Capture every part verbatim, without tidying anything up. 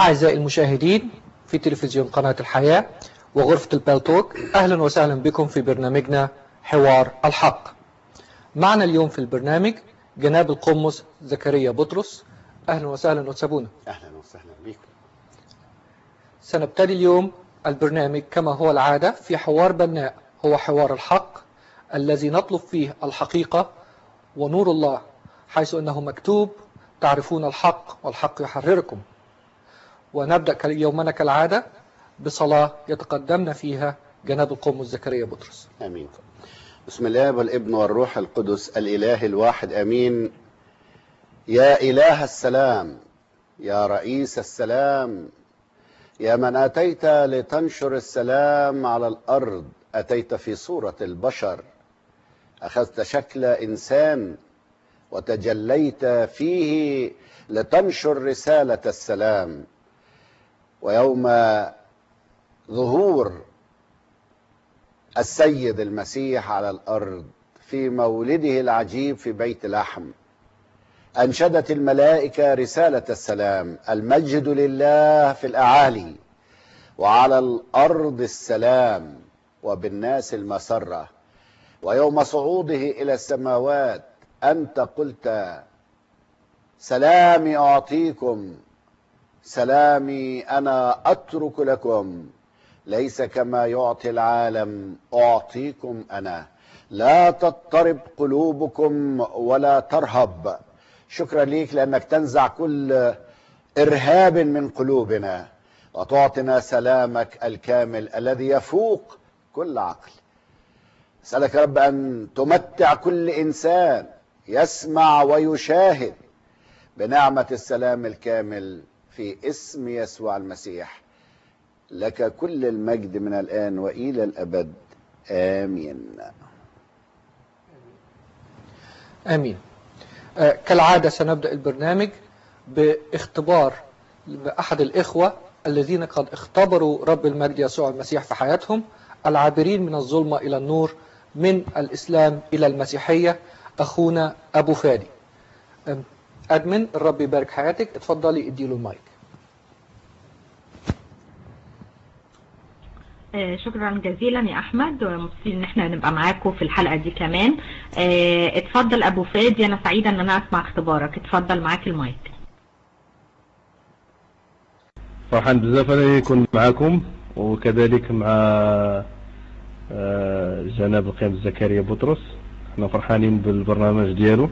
أعزائي المشاهدين في تلفزيون قناة الحياة وغرفة البالتوك، أهلا وسهلا بكم في برنامجنا حوار الحق. معنا اليوم في البرنامج جناب القمص زكريا بطرس. أهلا وسهلا أتسابونا. أهلا وسهلا بكم. سنبتدي اليوم البرنامج كما هو العادة في حوار بناء، هو حوار الحق الذي نطلب فيه الحقيقة ونور الله، حيث أنه مكتوب تعرفون الحق والحق يحرركم. ونبدأ يومنا كالعادة بصلاة يتقدمنا فيها جناب القمص زكريا بطرس. آمين. بسم الله والابن والروح القدس الإله الواحد آمين. يا إله السلام، يا رئيس السلام، يا من أتيت لتنشر السلام على الأرض، أتيت في صورة البشر، أخذت شكل إنسان وتجليت فيه لتنشر رسالة السلام. ويوم ظهور السيد المسيح على الأرض في مولده العجيب في بيت لحم، أنشدت الملائكة رسالة السلام: المجد لله في الأعالي وعلى الأرض السلام وبالناس المسرة. ويوم صعوده إلى السماوات أنت قلت: سلامي أعطيكم، سلامي أنا أترك لكم، ليس كما يعطي العالم أعطيكم أنا، لا تضطرب قلوبكم ولا ترهب. شكرا ليك لأنك تنزع كل إرهاب من قلوبنا وتعطينا سلامك الكامل الذي يفوق كل عقل. أسألك يا رب أن تمتع كل إنسان يسمع ويشاهد بنعمة السلام الكامل في اسم يسوع المسيح. لك كل المجد من الآن وإلى الأبد، آمين. آمين. آه كالعادة سنبدأ البرنامج باختبار بأحد الإخوة الذين قد اختبروا رب المجد يسوع المسيح في حياتهم، العابرين من الظلمة إلى النور، من الإسلام إلى المسيحية، أخونا أبو فادي. أدمن، الرب يبارك حياتك، اتفضلي اديله المايك. آه شكرا جزيلا يا احمد، ومبسوطين ان احنا نبقى معاكم في الحلقه دي كمان. آه اتفضل ابو فادي، انا سعيده ان انا اسمع اختبارك. اتفضل معاك المايك. فرحان بزاف انا يكون معاكم، وكذلك مع آه جناب القمص زكريا بطرس. احنا فرحانين بالبرنامج ديالو،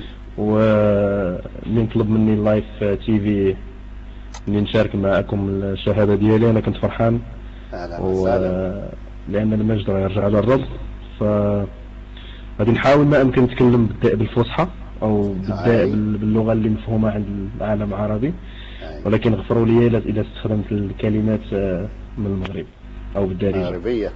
ونطلب مني اللايف تي في اني نشارك معكم الشهاده ديالي. انا كنت فرحان و... لان المجد راه يرجع على الرب، ف غادي نحاول ما امكن نتكلم بالفصحى او باللغه اللي مفهومه عند العالم العربي، ولكن غفروا لي اذا استخدمت الكلمات من المغرب او بالدارجه العربيه.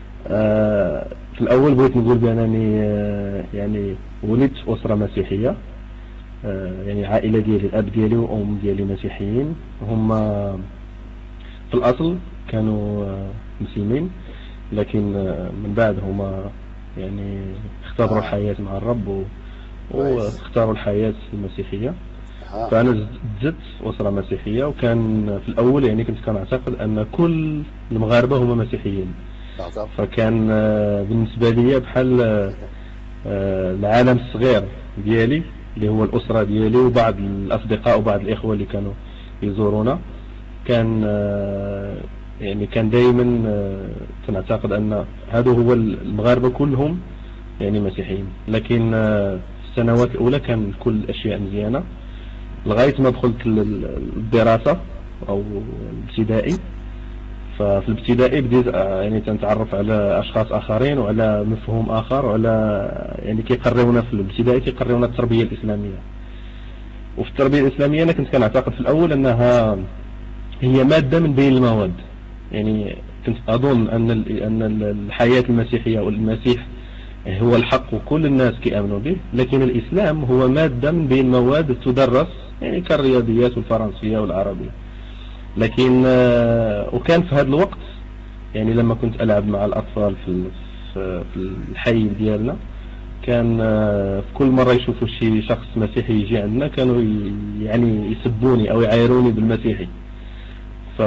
آه في الاول بغيت نقول بانني آه يعني ولدت اسره مسيحيه، آه يعني عائله ديالي الاب ديالي وام ديالي مسيحيين. هما في الاصل كانوا آه مسلمين، لكن آه من بعد هما يعني اختبروا الحياه مع الرب واختاروا الحياه المسيحيه. فانا زدت اسره مسيحيه، وكان في الاول يعني كنت كنعتقد ان كل المغاربه هما مسيحيين، فكان بالنسبه لي بحال العالم الصغير ديالي اللي هو الاسره ديالي وبعض الاصدقاء وبعض الاخوه اللي كانوا يزورونا. كان يعني كان دائما كنعتقد ان هذا هو المغاربه كلهم يعني مسيحيين، لكن في السنوات الاولى كان كل الاشياء مزيانه لغايه ما دخلت الدراسه او الابتدائي. ففي الابتدائي بديت يعني تنتعرف على اشخاص اخرين وعلى مفهوم اخر، وعلى يعني كيقريونا في الابتدائي كيقريونا التربيه الاسلاميه. وفي التربيه الاسلاميه انا كنت كنعتقد في الاول انها هي ماده من بين المواد، يعني كنت اظن ان ان الحياه المسيحيه والمسيح هو الحق وكل الناس كيامنوا به، لكن الاسلام هو ماده من بين مواد تدرس يعني كالرياضيات والفرنسيه والعربيه. لكن وكان في هذا الوقت يعني لما كنت ألعب مع الأطفال في في الحي ديالنا، كان في كل مرة يشوفوا شي شخص مسيحي يجي عندنا كانوا يعني يسبوني أو يعايروني بالمسيحي. ف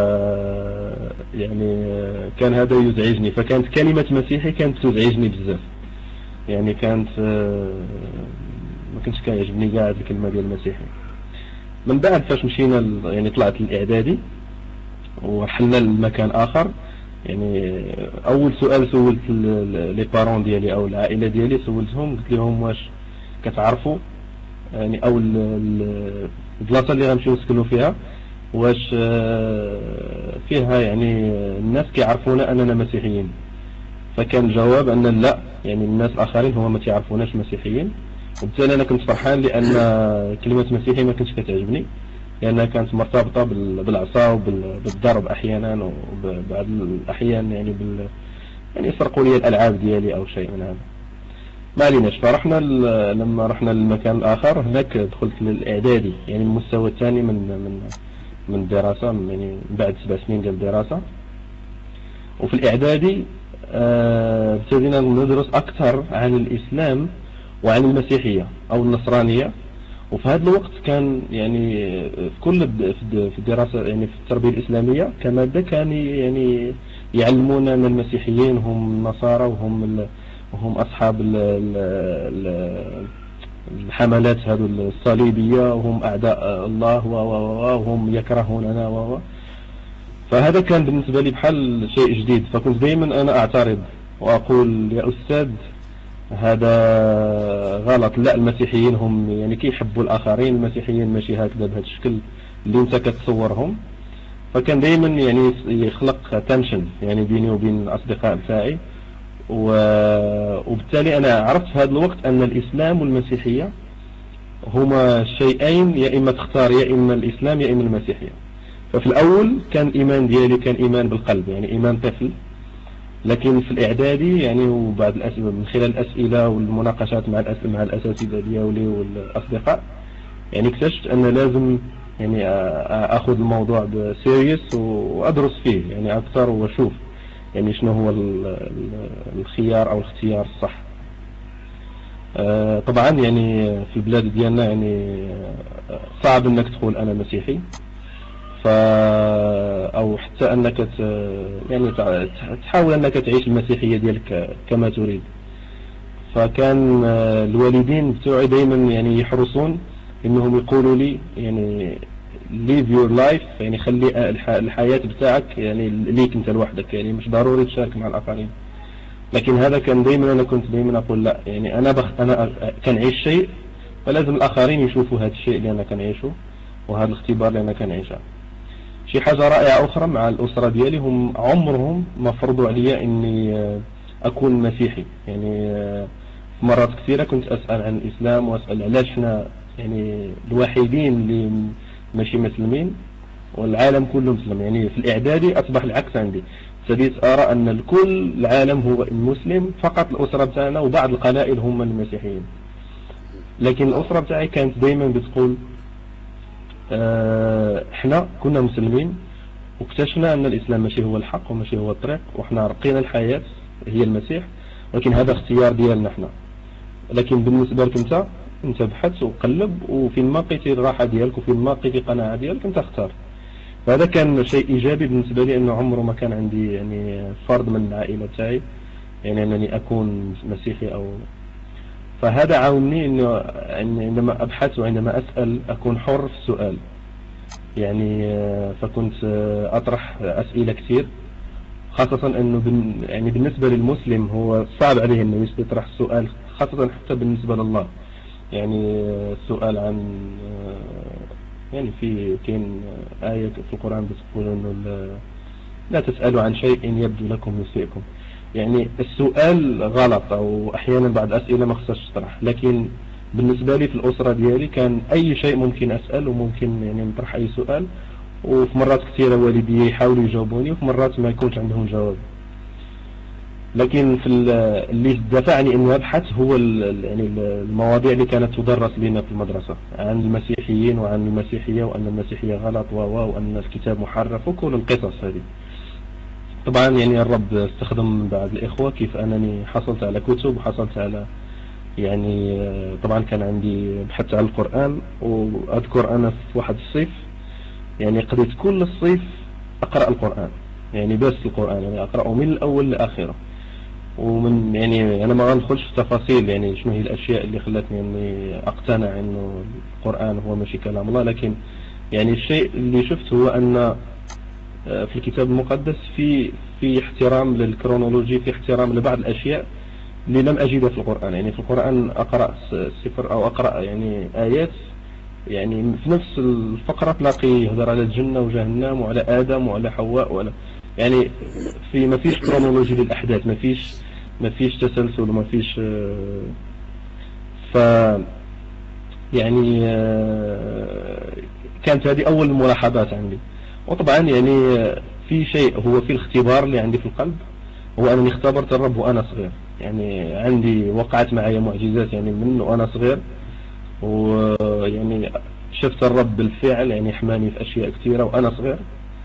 يعني كان هذا يزعجني، فكانت كلمة مسيحي كانت تزعجني بزاف، يعني كانت ما كنتش كيعجبني كاع هذه الكلمة ديال المسيحي. من بعد فاش مشينا يعني طلعت للإعدادي ورحلنا لمكان آخر، يعني أول سؤال سولت لي بارون ديالي أو العائلة ديالي، سولتهم قلت لهم واش كتعرفوا يعني أو البلاصة اللي غنمشيو نسكنوا فيها واش فيها يعني الناس كيعرفونا أننا مسيحيين؟ فكان الجواب أن لا، يعني الناس الآخرين هما ما تعرفوناش مسيحيين. وبالتالي أنا كنت فرحان لأن كلمة مسيحي ما كنتش كتعجبني، لأنها كانت مرتبطة بالعصا وبالضرب أحيانا، وبعض الأحيان يعني بال يعني يسرقوا لي الألعاب ديالي أو شيء من هذا. ما عليناش، فرحنا لما رحنا للمكان الآخر هناك دخلت للإعدادي، يعني المستوى الثاني من من من الدراسة، يعني بعد سبع سنين ديال الدراسة. وفي الإعدادي ابتدينا ندرس أكثر عن الإسلام وعن المسيحية أو النصرانية. وفي هذا الوقت كان يعني في كل في الدراسة يعني في التربية الإسلامية كمادة كان يعني يعلمونا أن المسيحيين هم النصارى وهم وهم أصحاب الحملات هذو الصليبية وهم أعداء الله وهم يكرهوننا و فهذا كان بالنسبة لي بحال شيء جديد. فكنت دائما أنا أعترض وأقول يا أستاذ هذا غلط، لا المسيحيين هم يعني كيحبوا الآخرين، المسيحيين ماشي هكذا بهذا الشكل اللي انت كتصورهم. فكان دائما يعني يخلق تنشن يعني بيني وبين الأصدقاء بتاعي، وبالتالي أنا عرفت في هذا الوقت أن الإسلام والمسيحية هما شيئين، يا إما تختار يا إما الإسلام يا إما المسيحية. ففي الأول كان الإيمان ديالي كان إيمان بالقلب، يعني إيمان طفل. لكن في الإعدادي يعني وبعد الأسئلة من خلال الأسئلة والمناقشات مع الأسئلة مع الأساتذة ديالي والأصدقاء يعني اكتشفت أن لازم يعني أخذ الموضوع بسيريس وأدرس فيه يعني أكثر وأشوف يعني شنو هو الخيار أو الاختيار الصح. طبعا يعني في البلاد ديالنا يعني صعب أنك تقول أنا مسيحي، أو حتى أنك يعني تحاول أنك تعيش المسيحية ديالك كما تريد. فكان الوالدين بتوعي دايما يعني يحرصون إنهم يقولوا لي يعني live your life، يعني خلي الحياة بتاعك يعني ليك أنت لوحدك، يعني مش ضروري تشارك مع الآخرين. لكن هذا كان دايما أنا كنت دايما أقول لا، يعني أنا بخ أنا كنعيش شيء فلازم الآخرين يشوفوا هذا الشيء اللي أنا كنعيشه وهذا الاختبار اللي أنا كنعيشه. شي حاجة رائعة أخرى مع الأسرة ديالي، هم عمرهم ما فرضوا عليا إني أكون مسيحي. يعني مرات كثيرة كنت أسأل عن الإسلام وأسأل علاش احنا يعني الوحيدين اللي ماشي مسلمين والعالم كله مسلم. يعني في الإعدادي أصبح العكس عندي، ابتديت أرى أن الكل العالم هو المسلم، فقط الأسرة بتاعنا وبعض القبائل هم المسيحيين. لكن الأسرة بتاعي كانت دايما بتقول احنا كنا مسلمين واكتشفنا ان الاسلام ماشي هو الحق وماشي هو الطريق، وحنا رقينا الحياة هي المسيح، ولكن هذا اختيار ديالنا احنا. لكن بالنسبة لك انت انت بحث وقلب، وفين ما لقيتي الراحة ديالك وفين ما لقيتي القناعة ديالك انت اختار. فهذا كان شيء ايجابي بالنسبة لي، انه عمره ما كان عندي يعني فرض من العائلة تاعي يعني انني اكون مسيحي او. فهذا عاونني انه عندما ابحث وعندما اسال اكون حر في السؤال. يعني فكنت اطرح اسئله كثير، خاصه انه يعني بالنسبه للمسلم هو صعب عليه انه يطرح السؤال، خاصه حتى بالنسبه لله. يعني السؤال عن يعني في كاين ايه في القران بتقول انه لا تسالوا عن شيء يبدو لكم يسيئكم. يعني السؤال غلط او احيانا بعض الاسئله ما خصهاش تطرح، لكن بالنسبه لي في الاسره ديالي كان اي شيء ممكن اسال وممكن يعني نطرح اي سؤال. وفي مرات كثيره والدي يحاولوا يجاوبوني وفي مرات ما يكونش عندهم جواب. لكن في اللي دفعني اني ابحث هو يعني المواضيع اللي كانت تدرس لنا في المدرسه عن المسيحيين وعن المسيحيه وان المسيحيه غلط وان الكتاب محرف وكل القصص هذه. طبعا يعني الرب استخدم بعض الإخوة كيف أنني حصلت على كتب وحصلت على يعني طبعا كان عندي بحث على القرآن. وأذكر أنا في واحد الصيف يعني قضيت كل الصيف أقرأ القرآن، يعني بس القرآن يعني أقرأه من الأول لآخره. ومن يعني أنا ما غندخلش في تفاصيل يعني شنو هي الأشياء اللي خلتني إني أقتنع إنه القرآن هو ماشي كلام الله، لكن يعني الشيء اللي شفته هو أن في الكتاب المقدس في في احترام للكرونولوجي، في احترام لبعض الأشياء اللي لم أجدها في القرآن. يعني في القرآن أقرأ سفر أو أقرأ يعني آيات يعني في نفس الفقرة تلاقي يهضر على الجنة وجهنم وعلى آدم وعلى حواء وعلى يعني في ما فيش كرونولوجي للأحداث، ما فيش ما فيش تسلسل وما فيش ف يعني كانت هذه أول ملاحظات عندي. وطبعا يعني في شيء هو في الاختبار اللي عندي في القلب، هو أنني اختبرت الرب وأنا صغير. يعني عندي وقعت معي معجزات يعني من وأنا صغير، ويعني شفت الرب بالفعل يعني حماني في أشياء كثيرة وأنا صغير.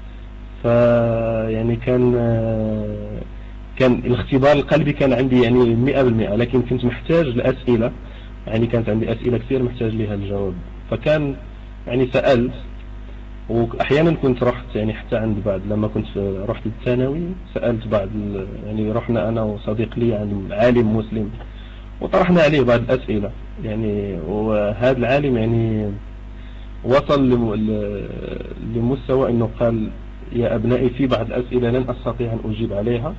فيعني كان كان الاختبار القلبي كان عندي يعني مئة بالمئة، لكن كنت محتاج لأسئلة، يعني كانت عندي أسئلة كثير محتاج لها الجواب. فكان يعني سألت، وأحيانا كنت رحت يعني حتى عند بعد لما كنت رحت الثانوي سألت بعد يعني رحنا أنا وصديق لي عن عالم مسلم وطرحنا عليه بعض الأسئلة يعني. وهذا العالم يعني وصل لمستوى أنه قال يا أبنائي في بعض الأسئلة لن أستطيع أن أجيب عليها،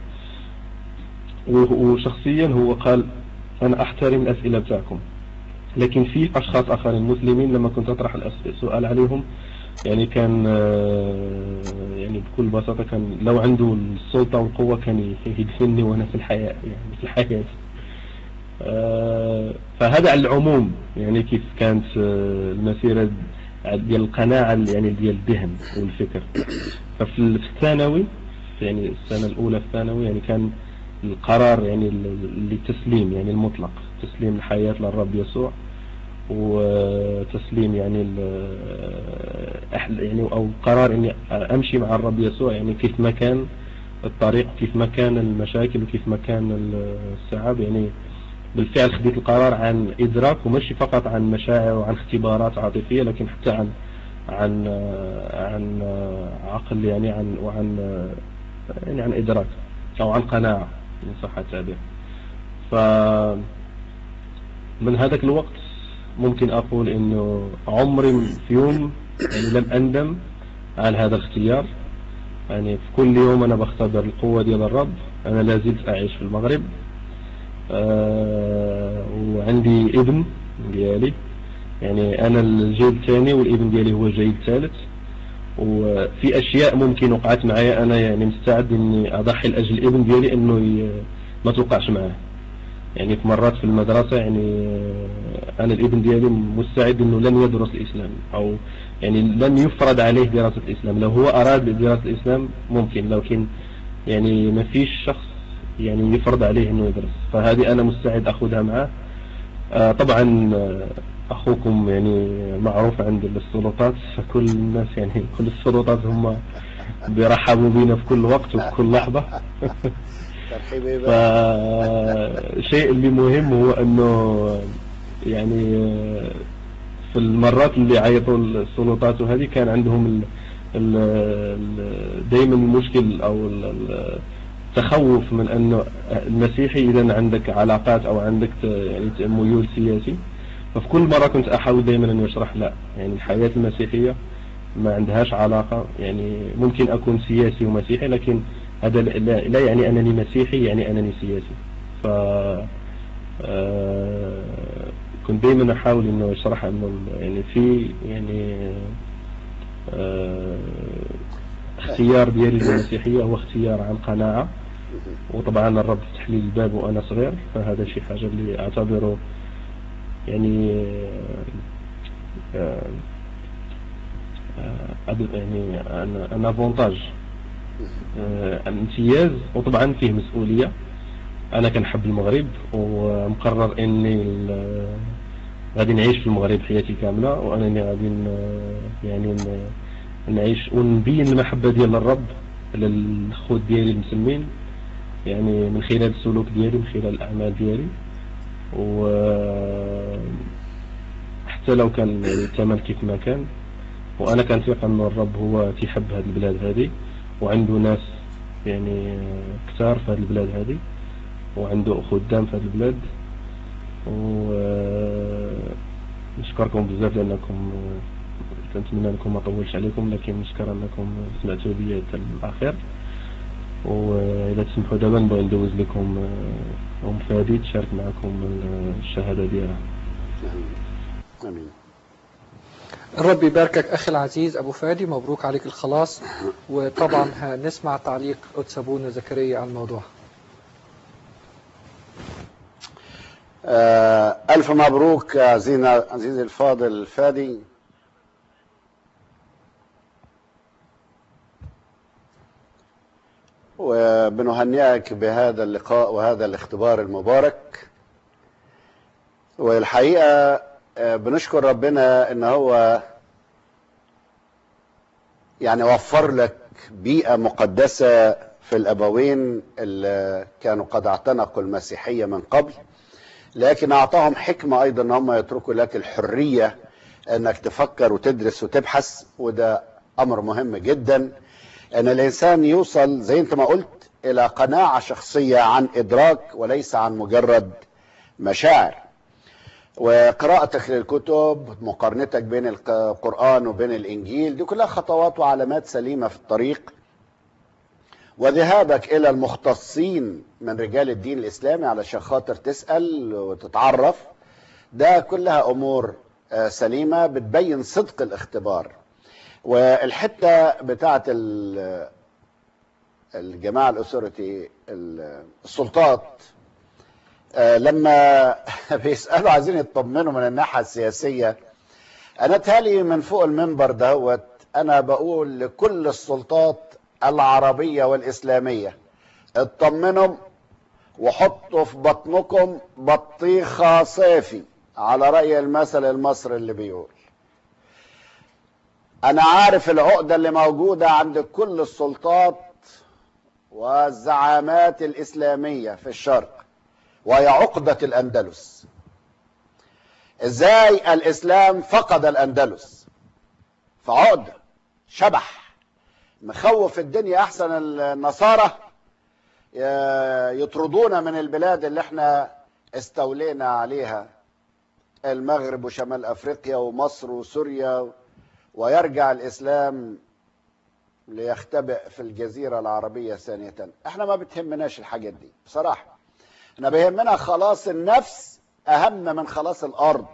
وشخصيا هو قال أنا أحترم الأسئلة بتاعكم، لكن في أشخاص آخرين مسلمين لما كنت أطرح السؤال عليهم يعني كان يعني بكل بساطة كان لو عنده السلطة والقوة كان يدفنني وأنا في الحياة يعني في الحياة. فهذا على العموم يعني كيف كانت المسيرة ديال القناعة يعني ديال الذهن والفكر. ففي الثانوي يعني السنة الأولى في الثانوي يعني كان القرار يعني للتسليم يعني المطلق، تسليم الحياة للرب يسوع، وتسليم يعني يعني أو قرار إني أمشي مع الرب يسوع يعني كيف ما كان الطريق، كيف ما كان المشاكل، وكيف ما كان الصعاب. يعني بالفعل خديت القرار عن إدراك، ومشي فقط عن مشاعر وعن اختبارات عاطفية، لكن حتى عن عن عن عقل يعني عن وعن يعني عن إدراك أو عن قناعة إن صح التعبير. فمن هذاك الوقت ممكن أقول إنه عمري في يوم يعني لم أندم على هذا الاختيار. يعني في كل يوم أنا بختبر القوة ديال الرب. أنا لا زلت أعيش في المغرب، أه وعندي ابن ديالي، يعني أنا الجيل الثاني والابن ديالي هو الجيل الثالث. وفي أشياء ممكن وقعت معايا أنا يعني مستعد إني أضحي لأجل الابن ديالي إنه ما توقعش معاه. يعني في مرات في المدرسة يعني أنا الابن ديالي مستعد إنه لن يدرس الإسلام، أو يعني لن يفرض عليه دراسة الإسلام. لو هو أراد دراسة الإسلام ممكن، لكن يعني ما فيش شخص يعني يفرض عليه إنه يدرس. فهذه أنا مستعد أخذها معاه. آه طبعا أخوكم يعني معروف عند السلطات، فكل الناس يعني كل السلطات هم بيرحبوا بينا في كل وقت وفي كل لحظة. فالشيء اللي مهم هو أنه يعني في المرات اللي عيطوا السلطات وهذه كان عندهم ال ال دايما المشكل أو التخوف من أنه المسيحي إذا عندك علاقات أو عندك يعني ميول سياسي. ففي كل مرة كنت أحاول دايما أن أشرح لا، يعني الحياة المسيحية ما عندهاش علاقة، يعني ممكن أكون سياسي ومسيحي لكن هذا لا, لا يعني أنني مسيحي يعني أنني سياسي. ف كنت دايما أحاول أنه أشرح أنه يعني في يعني اختيار ديالي للمسيحية هو اختيار عن قناعة، وطبعا الرب فتح لي الباب وأنا صغير، فهذا شيء حاجة اللي أعتبره يعني يعني أن افونتاج امتياز، وطبعا فيه مسؤولية. أنا كنحب المغرب ومقرر إني غادي نعيش في المغرب حياتي كاملة، وأنني غادي يعني نعيش ونبين المحبة ديال الرب للخوت ديالي المسلمين، يعني من خلال السلوك ديالي، من خلال الأعمال ديالي. وحتى لو كان الثمن كيف ما كان، وأنا كنثق أن الرب هو تيحب هذه البلاد هذه، وعنده ناس يعني كثار في هذه البلاد هذه، وعنده خدام في هذه البلاد. ونشكركم بزاف لأنكم نتمنى أنكم ما طولش عليكم، لكن نشكر أنكم سمعتوا بي حتى الأخير. وإذا تسمحوا دابا نبغي ندوز لكم أم فادي تشارك معكم الشهادة ديالها. آمين. الرب يباركك أخي العزيز أبو فادي، مبروك عليك الخلاص. وطبعا هنسمع تعليق قدس أبونا زكريا على الموضوع. آه ألف مبروك عزيزنا عزيزي الفاضل فادي. وبنهنئك بهذا اللقاء وهذا الاختبار المبارك. والحقيقة بنشكر ربنا ان هو يعني وفر لك بيئة مقدسة في الابوين اللي كانوا قد اعتنقوا المسيحية من قبل، لكن اعطاهم حكمة ايضا ان هم يتركوا لك الحرية انك تفكر وتدرس وتبحث. وده امر مهم جدا، ان الانسان يوصل زي انت ما قلت الى قناعة شخصية عن ادراك وليس عن مجرد مشاعر. وقراءتك للكتب، مقارنتك بين القرآن وبين الانجيل، دي كلها خطوات وعلامات سليمة في الطريق. وذهابك الى المختصين من رجال الدين الاسلامي علشان خاطر تسأل وتتعرف، ده كلها امور سليمة بتبين صدق الاختبار. والحتة بتاعت الجماعة الأسورتي السلطات لما بيسألوا عايزين يطمنوا من الناحية السياسية، أنا تالي من فوق المنبر دهوت أنا بقول لكل السلطات العربية والإسلامية اطمنوا وحطوا في بطنكم بطيخة صيفي، على رأي المثل المصري اللي بيقول. أنا عارف العقدة اللي موجودة عند كل السلطات والزعامات الإسلامية في الشرق، وهي عقدة الأندلس. إزاي الإسلام فقد الأندلس؟ فعقدة شبح مخوف الدنيا. أحسن النصارى يطردونا من البلاد اللي احنا استولينا عليها، المغرب وشمال أفريقيا ومصر وسوريا، ويرجع الإسلام ليختبئ في الجزيرة العربية ثانية. احنا ما بتهمناش الحاجات دي بصراحة، احنا بيهمنا خلاص النفس أهم من خلاص الأرض،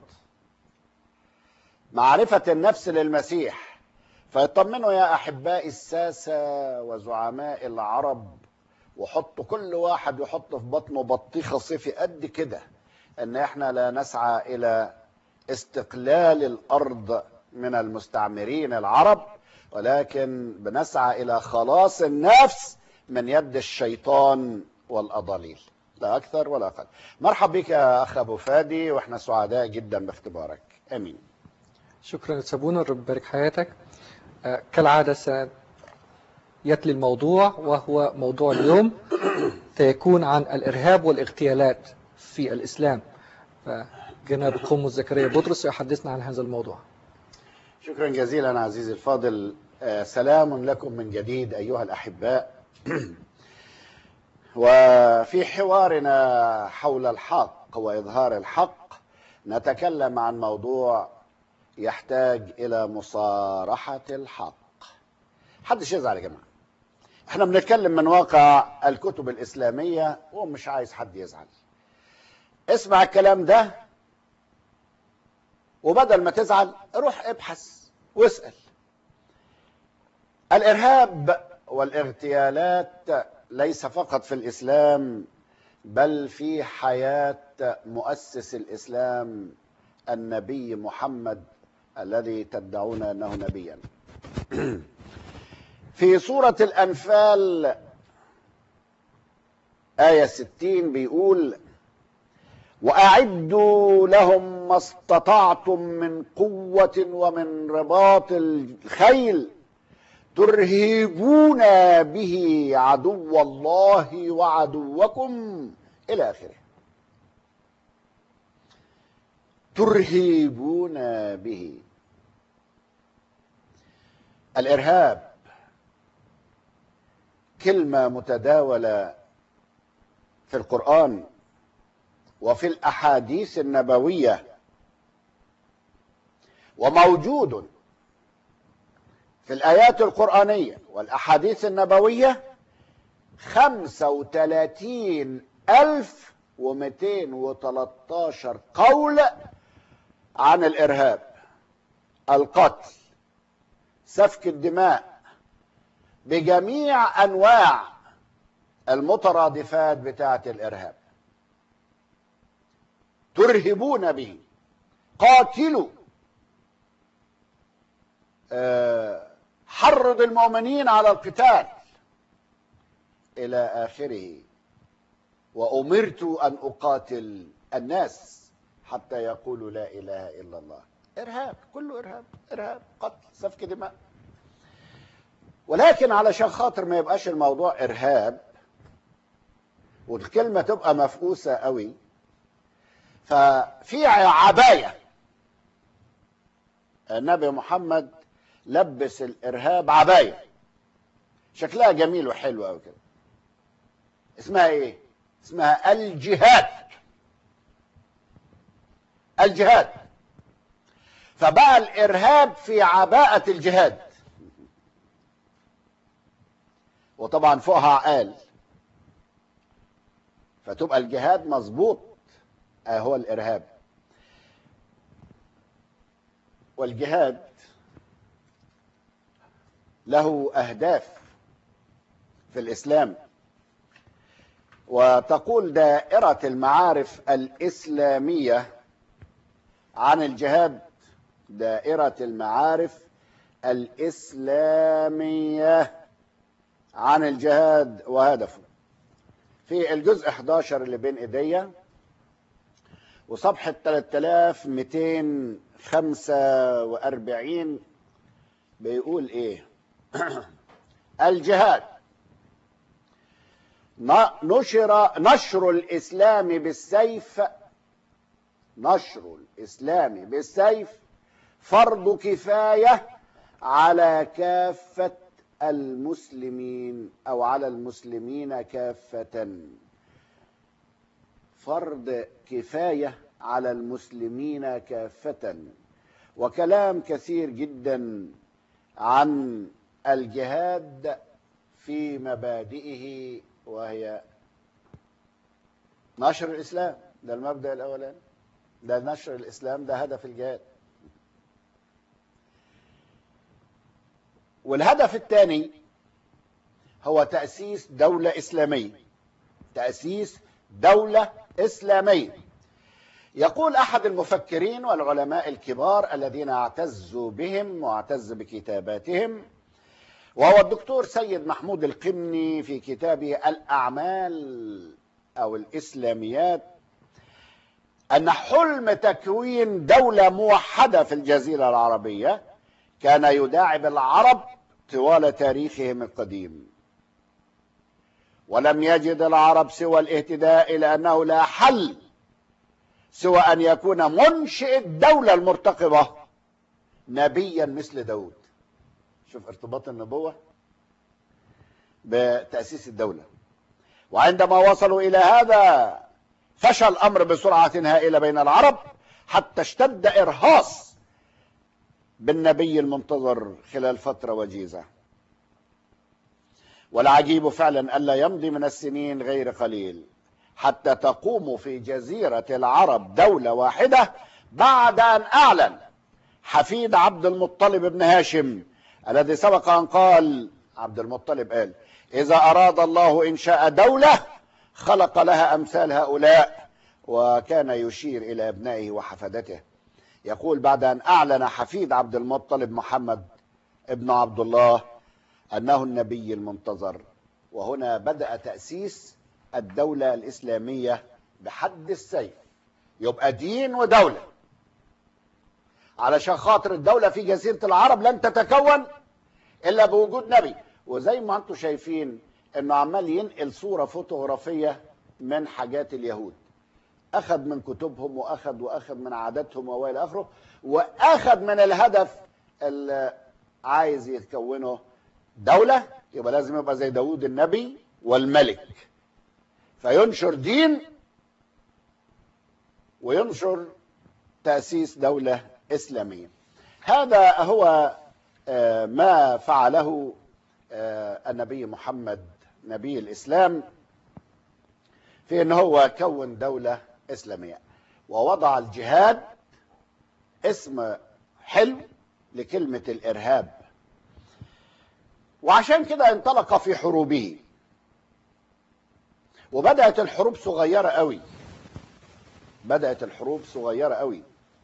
معرفة النفس للمسيح. فيطمنوا يا أحبائي الساسة وزعماء العرب، وحطوا كل واحد يحط في بطنه بطيخة صيفي قد كده، ان احنا لا نسعى إلى استقلال الأرض من المستعمرين العرب، ولكن بنسعى إلى خلاص النفس من يد الشيطان والأضاليل، لا أكثر ولا أقل. مرحب بك يا أخ أبو فادي، وإحنا سعداء جدا باختبارك. أمين. شكرا سابونا، رب يبارك حياتك. آه كالعادة سيتلي الموضوع، وهو موضوع اليوم سيكون عن الإرهاب والاغتيالات في الإسلام. فجناب قمص زكريا بطرس يحدثنا عن هذا الموضوع. شكرا جزيلا عزيزي الفاضل. آه سلام لكم من جديد أيها الأحباء. وفي حوارنا حول الحق وإظهار الحق نتكلم عن موضوع يحتاج إلى مصارحة الحق. حدش يزعل يا جماعة، احنا بنتكلم من واقع الكتب الإسلامية ومش عايز حد يزعل. اسمع الكلام ده، وبدل ما تزعل روح ابحث واسأل. الإرهاب والاغتيالات ليس فقط في الإسلام، بل في حياة مؤسس الإسلام النبي محمد الذي تدعون أنه نبيا. في سورة الأنفال آية ستين بيقول: وأعدوا لهم ما استطعتم من قوة ومن رباط الخيل ترهبون به عدو الله وعدوكم إلى آخره. ترهبون به. الإرهاب كلمة متداولة في القرآن وفي الأحاديث النبوية، وموجود في الآيات القرآنية والأحاديث النبوية خمسة وثلاثين ألف ومئتين وثلاثة عشر قول عن الإرهاب، القتل، سفك الدماء بجميع أنواع المترادفات بتاعة الإرهاب. ترهبون به، قاتلوا، أه حرض المؤمنين على القتال إلى آخره. وأمرت أن أقاتل الناس حتى يقولوا لا إله إلا الله. إرهاب، كله إرهاب، إرهاب، قتل، سفك دماء. ولكن علشان خاطر ما يبقاش الموضوع إرهاب والكلمة تبقى مفقوسة قوي، ففي عباية النبي محمد لبس الإرهاب عباية شكلها جميل وحلو قوي كده، اسمها ايه؟ اسمها الجهاد. الجهاد. فبقى الإرهاب في عباءة الجهاد، وطبعا فوقها عقال، فتبقى الجهاد مظبوط هو الإرهاب. والجهاد له أهداف في الإسلام، وتقول دائرة المعارف الإسلامية عن الجهاد، دائرة المعارف الإسلامية عن الجهاد وهدفه، في الجزء إحدى عشر اللي بين إيديا وصفحة ثلاثة آلاف ومئتين وخمسة وأربعين بيقول إيه؟ الجهاد نشر نشر الإسلام بالسيف، نشر الإسلام بالسيف فرض كفاية على كافة المسلمين أو على المسلمين كافة. فرض كفاية على المسلمين كافة. وكلام كثير جدا عن الجهاد في مبادئه، وهي نشر الإسلام، ده المبدأ الأولاني، ده نشر الإسلام، ده هدف الجهاد. والهدف الثاني هو تأسيس دولة إسلامية، تأسيس دولة إسلامية. يقول أحد المفكرين والعلماء الكبار الذين اعتزوا بهم واعتز بكتاباتهم، وهو الدكتور سيد محمود القمني في كتابه الأعمال أو الإسلاميات، أن حلم تكوين دولة موحدة في الجزيرة العربية كان يداعب العرب طوال تاريخهم القديم، ولم يجد العرب سوى الاهتداء إلى أنه لا حل سوى أن يكون منشئ الدولة المرتقبة نبيا مثل داود. شوف ارتباط النبوة بتأسيس الدولة. وعندما وصلوا إلى هذا فشل الأمر بسرعة هائلة بين العرب، حتى اشتد إرهاص بالنبي المنتظر خلال فترة وجيزة. والعجيب فعلا ألا يمضي من السنين غير قليل حتى تقوم في جزيرة العرب دولة واحدة، بعد أن أعلن حفيد عبد المطلب بن هاشم الذي سبق أن قال، عبد المطلب قال: إذا أراد الله إنشاء دولة خلق لها أمثال هؤلاء، وكان يشير إلى أبنائه وحفدته. يقول: بعد أن أعلن حفيد عبد المطلب محمد ابن عبد الله أنه النبي المنتظر. وهنا بدأ تأسيس الدولة الإسلامية بحد السيف، يبقى دين ودولة، علشان خاطر الدولة في جزيرة العرب لن تتكون إلا بوجود نبي. وزي ما أنتم شايفين إنه عمال ينقل صورة فوتوغرافية من حاجات اليهود، أخذ من كتبهم وأخذ وأخذ من عاداتهم وإلى آخره، وأخذ من الهدف اللي عايز يتكونه دولة يبقى لازم يبقى زي داود النبي والملك، فينشر دين وينشر تأسيس دولة إسلامية. هذا هو ما فعله النبي محمد نبي الإسلام في أنه هو كون دولة إسلامية، ووضع الجهاد اسم حلو لكلمة الإرهاب، وعشان كده انطلق في حروبه. وبدأت الحروب صغيرة قوي، بدأت الحروب صغيرة قوي.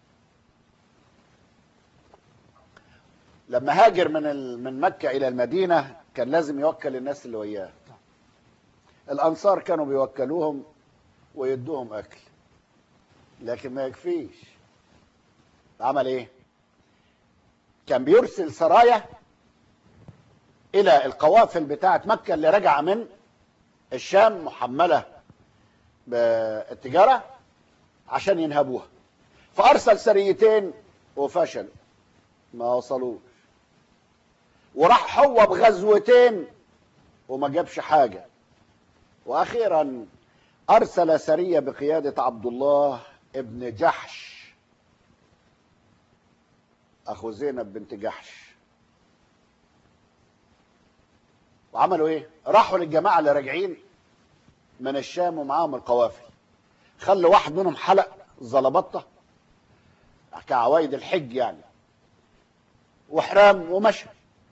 لما هاجر من من مكة إلى المدينة كان لازم يوكل الناس اللي وياه. الأنصار كانوا بيوكلوهم ويدوهم أكل، لكن ما يكفيش. عمل إيه؟ كان بيرسل سرايا إلى القوافل بتاعة مكة اللي رجع من الشام محملة بالتجارة عشان ينهبوها، فأرسل سريتين وفشل، ما وصلوش. وراح هو بغزوتين وما جابش حاجة. وأخيرا أرسل سرية بقيادة عبد الله ابن جحش أخو زينب بنت جحش. وعملوا إيه؟ راحوا للجماعة اللي راجعين من الشام ومعاهم القوافل، خلوا واحد منهم حلق زلبطة كعوايد الحج يعني وحرام ومشى،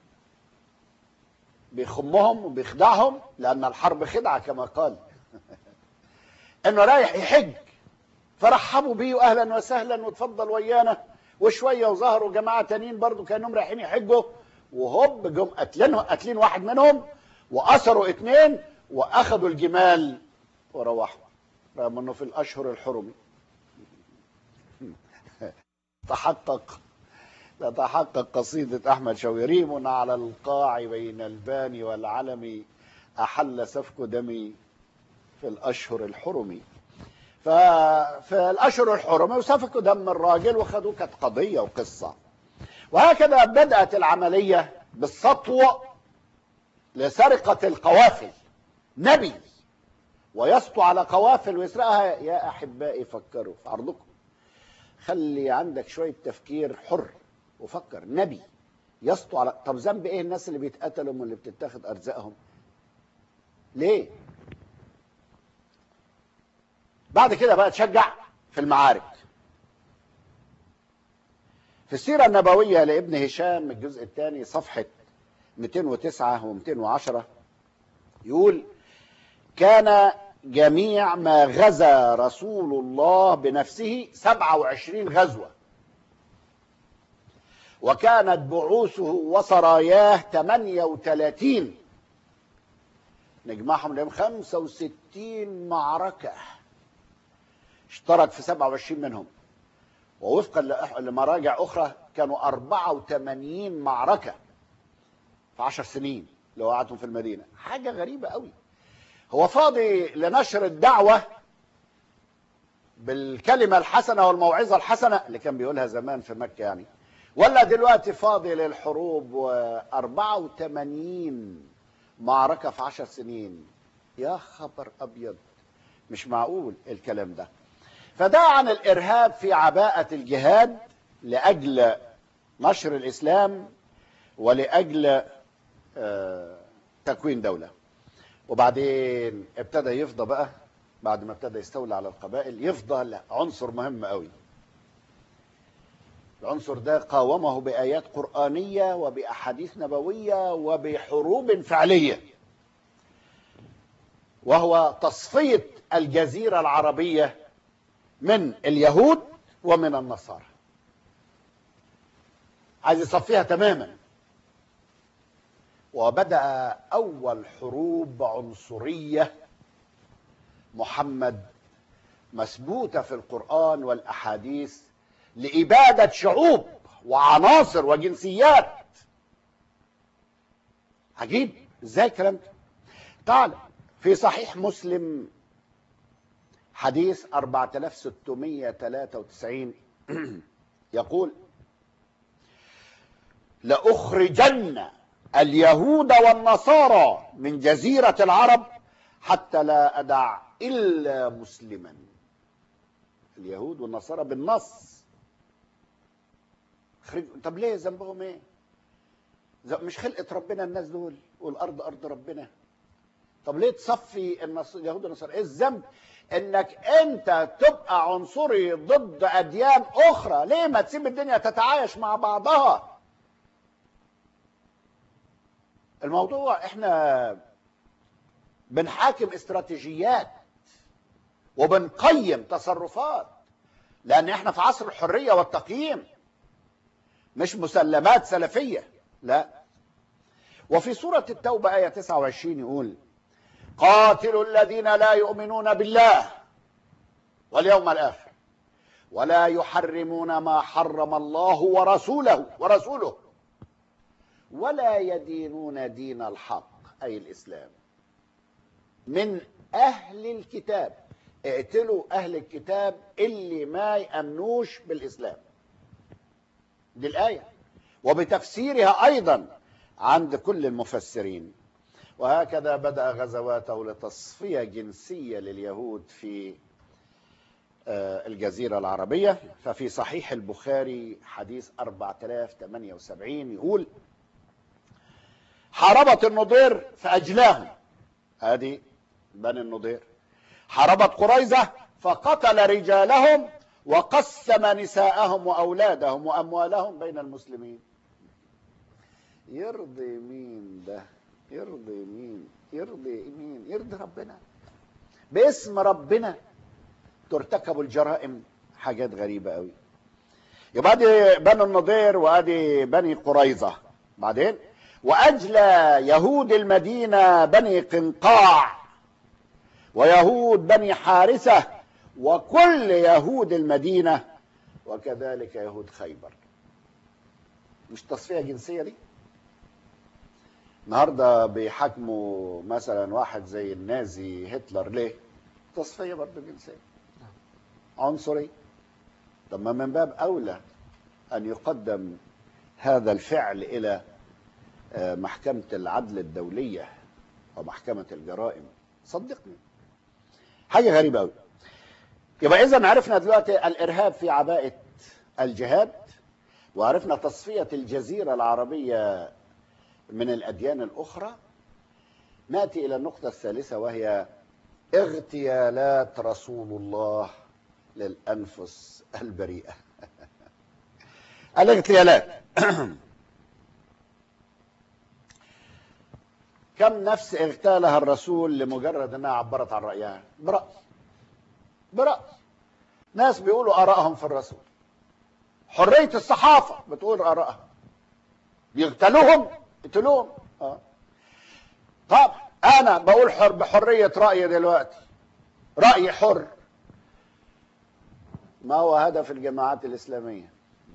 بيخمهم وبيخدعهم، لأن الحرب خدعة كما قال إنه رايح يحج. فرحبوا بيه أهلا وسهلا وتفضل ويانا، وشوية وظهروا جماعة تانيين برضو كانوا رايحين يحجوا، وهوب جم قتلين قتلين واحد منهم وأسروا اتنين وأخذوا الجمال وروحوا، رغم أنه في الأشهر الحرم. تحقق تتحقق قصيدة أحمد شوقي: ريم على القاع بين البان والعلم أحل سفك دمي في الأشهر الحرم. ففي الأشهر الحرم وسفكوا دم الراجل وخدوه، كانت قضية وقصة. وهكذا بدأت العملية بالسطو لسرقة القوافل. نبي ويسطو على قوافل ويسرقها؟ يا أحبائي فكروا في عرضكم، خلي عندك شوية تفكير حر وفكر. نبي يسطو على، طب ذنب ايه الناس اللي بيتقتلوا واللي بتتاخد ارزاقهم؟ ليه؟ بعد كده بقى تشجع في المعارك. في السيرة النبوية لابن هشام الجزء الثاني صفحة مئتين وتسعة ومئتين وعشرة يقول: كان جميع ما غزا رسول الله بنفسه سبعة وعشرين غزوة، وكانت بعوثه وسراياه ثمانية وثلاثين، نجمعهم لهم خمسة وستين معركة، اشترك في سبعة وعشرين منهم. ووفقا لمراجع أخرى كانوا أربعة وثمانين معركة في عشر سنين لو قعدتم في المدينة. حاجة غريبة قوي. هو فاضي لنشر الدعوة بالكلمة الحسنة والموعظة الحسنة اللي كان بيقولها زمان في مكة يعني، ولا دلوقتي فاضي للحروب وأربعة وثمانين معركة في عشر سنين؟ يا خبر أبيض، مش معقول الكلام ده. فده عن الإرهاب في عباءة الجهاد لأجل نشر الإسلام ولأجل تكوين دولة. وبعدين ابتدى يفضى بقى، بعد ما ابتدى يستولى على القبائل، يفضى عنصر مهم قوي. العنصر ده قاومه بآيات قرآنية وبأحاديث نبوية وبحروب فعلية، وهو تصفية الجزيرة العربية من اليهود ومن النصارى. عايز يصفيها تماما. وبدأ أول حروب عنصرية محمد مثبوتة في القرآن والأحاديث لإبادة شعوب وعناصر وجنسيات. عجيب ازاي الكلام ده. تعال في صحيح مسلم حديث أربعة آلاف وستمئة وثلاثة وتسعين يقول: لأخرجن اليهود والنصارى من جزيرة العرب حتى لا أدع إلا مسلما. اليهود والنصارى بالنص. طب ليه؟ ذنبهم ايه؟ مش خلقة ربنا الناس دول، والأرض أرض ربنا. طب ليه تصفي اليهود والنصارى؟ ايه الذنب انك انت تبقى عنصري ضد أديان أخرى؟ ليه ما تسيب الدنيا تتعايش مع بعضها؟ الموضوع احنا بنحاكم استراتيجيات وبنقيم تصرفات، لأن احنا في عصر الحرية والتقييم، مش مسلمات سلفية. لا. وفي سورة التوبة آية تسعة وعشرين يقول: قاتلوا الذين لا يؤمنون بالله واليوم الآخر ولا يحرمون ما حرم الله ورسوله ورسوله ولا يدينون دين الحق أي الإسلام من أهل الكتاب. اقتلوا أهل الكتاب اللي ما يأمنوش بالإسلام. دي الآية وبتفسيرها أيضا عند كل المفسرين. وهكذا بدأ غزواته لتصفية جنسية لليهود في الجزيرة العربية. ففي صحيح البخاري حديث أربعة آلاف وثمانية وسبعين يقول: حاربت النضير فأجلاهم، هذه بني النضير. حاربت قريظة فقتل رجالهم وقسم نساءهم وأولادهم وأموالهم بين المسلمين. يرضي مين ده؟ يرضي مين؟ يرضي مين؟ يرضي ربنا. باسم ربنا ترتكب الجرائم. حاجات غريبة قوي. يبقى دي بني النضير وادي بني قريظة. بعدين وأجلى يهود المدينة بني قنقاع ويهود بني حارثة وكل يهود المدينة وكذلك يهود خيبر. مش تصفية جنسية دي؟ النهارده بيحاكموا مثلا واحد زي النازي هتلر، ليه؟ تصفية برضه جنسية، عنصري. طب ما من باب أولى أن يقدم هذا الفعل إلى محكمة العدل الدولية أو محكمة الجرائم. صدقني حاجة غريبة أوي. يبقى إذن عرفنا دلوقتي الإرهاب في عباءة الجهاد، وعرفنا تصفية الجزيرة العربية من الأديان الأخرى. نأتي إلى النقطة الثالثة وهي اغتيالات رسول الله للأنفس البريئة. الاغتيالات. كم نفس اغتالها الرسول لمجرد انها عبرت عن رأيها برأس برأس. ناس بيقولوا آرائهم في الرسول. حرية الصحافة بتقول آرائها. يقتلوهم يقتلوهم. اه طب انا بقول حر بحرية رأيي دلوقتي، رأيي حر. ما هو هدف الجماعات الإسلامية؟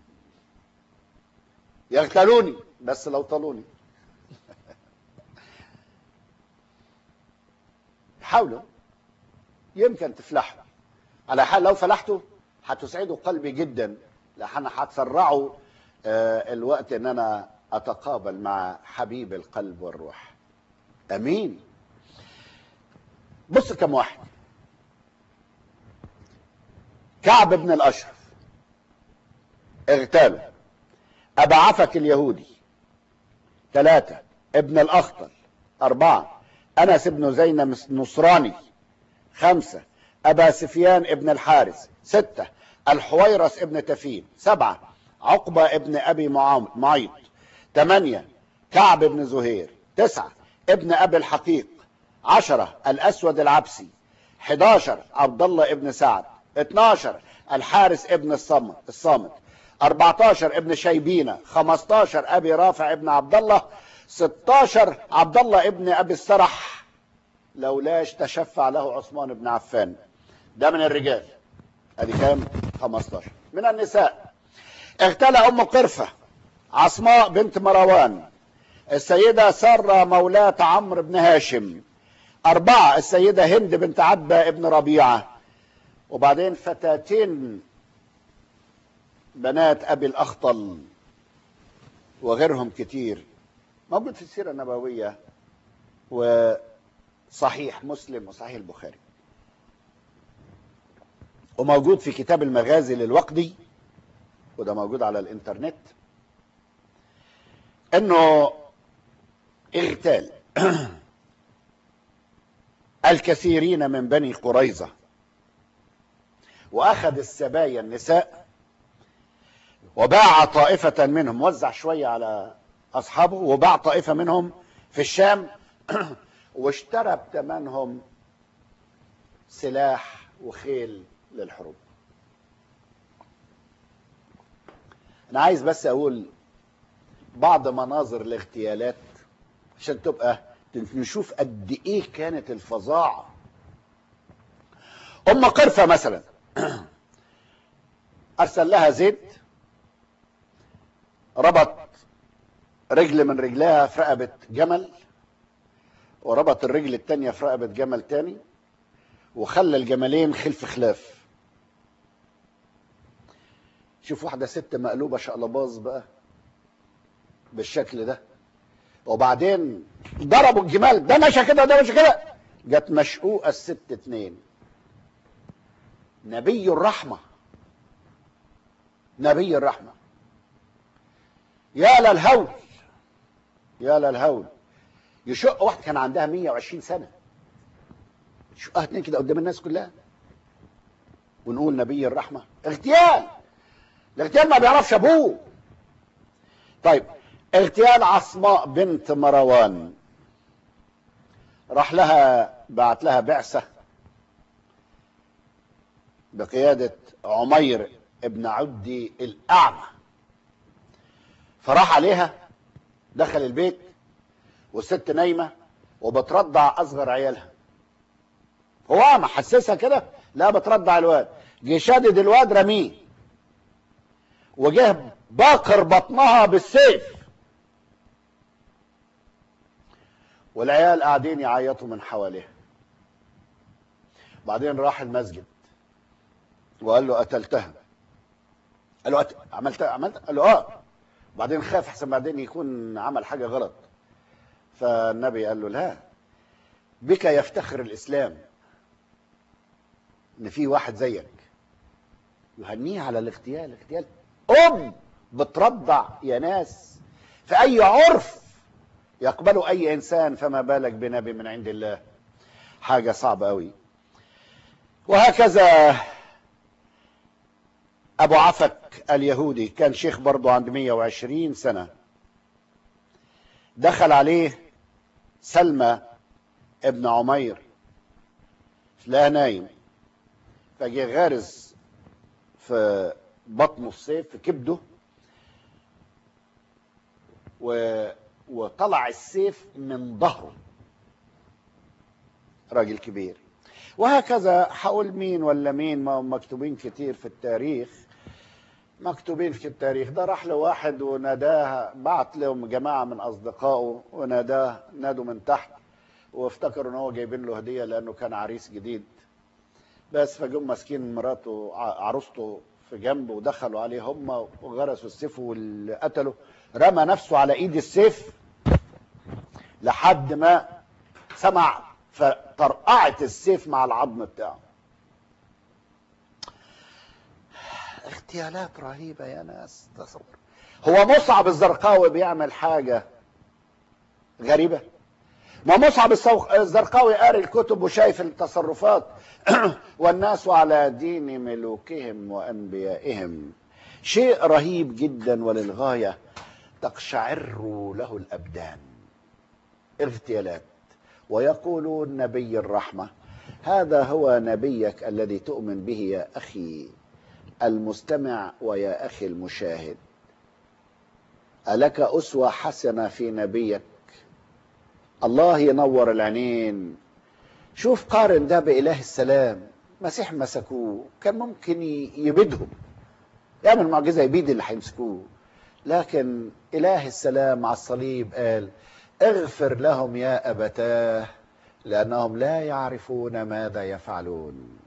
يقتلوني بس لو طلوني. حاولوا يمكن تفلحوا. على حال لو فلحتوا هتسعدوا قلبي جدا، لأن هتسرعوا الوقت ان انا اتقابل مع حبيب القلب والروح. امين. بص كم واحد: كعب بن الاشرف اغتاله. ابا عفك اليهودي ثلاثة. ابن الاخطل أربعة. أنس بن زينب النصراني خمسة. أبا سفيان ابن الحارث ستة. الحويرث ابن تفيل سبعة. عقبة ابن أبي معيط ثمانية. كعب بن زهير تسعة. ابن أبي الحقيق عشرة. الأسود العبسي حداشر. عبد الله ابن سعد اثناشر. الحارث ابن الصمت الصامت أربعتاشر. ابن شيبينة خمستاشر. أبي رافع ابن عبد الله ستاشر. عبد الله ابن أبي السرح لولاش تشفع له عثمان بن عفان. ده من الرجال. ادي كام؟ خمستاشر. من النساء: اغتال ام قرفة عصماء بنت مروان. السيدة سارة مولاة عمرو بن هاشم. أربعة. السيدة هند بنت عتبة ابن ربيعة. وبعدين فتاتين بنات أبي الأخطل وغيرهم كتير. موجود في السيرة النبوية وصحيح مسلم وصحيح البخاري، وموجود في كتاب المغازي للوقدي، وده موجود على الانترنت، انه اغتال الكثيرين من بني قريظة واخذ السبايا النساء وباع طائفة منهم، وزع شوية على اصحابه وباع طائفة منهم في الشام واشترى بثمنهم سلاح وخيل للحروب. انا عايز بس اقول بعض مناظر الاغتيالات عشان تبقى نشوف قد ايه كانت الفظاعة. ام قرفة مثلا ارسل لها زيت، ربط رجل من رجلها في رقبة جمل، وربط الرجل التانية في رقبة جمل تاني، وخلى الجملين خلف خلاف. شوف واحدة ست مقلوبة شقلباز بقى بالشكل ده، وبعدين ضربوا الجمال، ده ماشي كده وده ماشي كده، جت مشقوقة الست اتنين. نبي الرحمة، نبي الرحمة، يا للهول يا للهول. يشق واحد كان عندها مية وعشرين سنة، يشقها اتنين كده قدام الناس كلها، ونقول نبي الرحمة. اغتيال، الاغتيال ما بيعرفش ابوه. طيب اغتيال عصماء بنت مروان، راح لها بعت لها بعثة بقيادة عمير ابن عدي الأعمى، فراح عليها، دخل البيت والست نايمة وبترضع أصغر عيالها، هو أعمى حسسها كده، لا بترضع الواد، جه شادد الواد رميه وجه باقر بطنها بالسيف، والعيال قاعدين يعيطوا من حواليها. بعدين راح المسجد وقال له قتلتها، قال له عملتها عملتها قال له اه. بعدين خاف احسن بعدين يكون عمل حاجة غلط، فالنبي قال له لا، بك يفتخر الإسلام ان في واحد زيك يهنيه على الاغتيال. اغتيال ام بترضع يا ناس في اي عرف يقبله اي انسان، فما بالك بنبي من عند الله، حاجة صعبة قوي. وهكذا ابو عفك اليهودي كان شيخ برضه عنده مية وعشرين سنة، دخل عليه سلمى ابن عمير لا نايم، فجي غارز في بطنه السيف في كبده، و... وطلع السيف من ظهره، راجل كبير. وهكذا هقول مين ولا مين، ما مكتوبين كتير في التاريخ، مكتوبين في التاريخ. ده راح لواحد وناداه، بعت لهم جماعة من أصدقائه وناداه، نادوا من تحت وافتكروا ان هو جايبين له هدية لأنه كان عريس جديد، بس فجم ماسكين مراته عروسته في جنبه ودخلوا عليه هم وغرسوا السيف، واللي قتله رمى نفسه على ايد السيف لحد ما سمع فطرقعت السيف مع العظم بتاعه. اغتيالات رهيبة يا ناس. تصور هو مصعب الزرقاوي بيعمل حاجة غريبة؟ ما مصعب الزرقاوي قاري الكتب وشايف التصرفات والناس على دين ملوكهم وأنبيائهم، شيء رهيب جدا وللغاية، تقشعر له الأبدان. اغتيالات، ويقولون نبي الرحمة. هذا هو نبيك الذي تؤمن به يا أخي المستمع ويا أخي المشاهد. ألك أسوة حسنة في نبيك؟ الله ينور العينين. شوف قارن ده بإله السلام، مسيح مسكوه كان ممكن يبيدهم، يعمل معجزة يبيد اللي هيمسكوه، لكن إله السلام على الصليب قال اغفر لهم يا أبتاه لأنهم لا يعرفون ماذا يفعلون.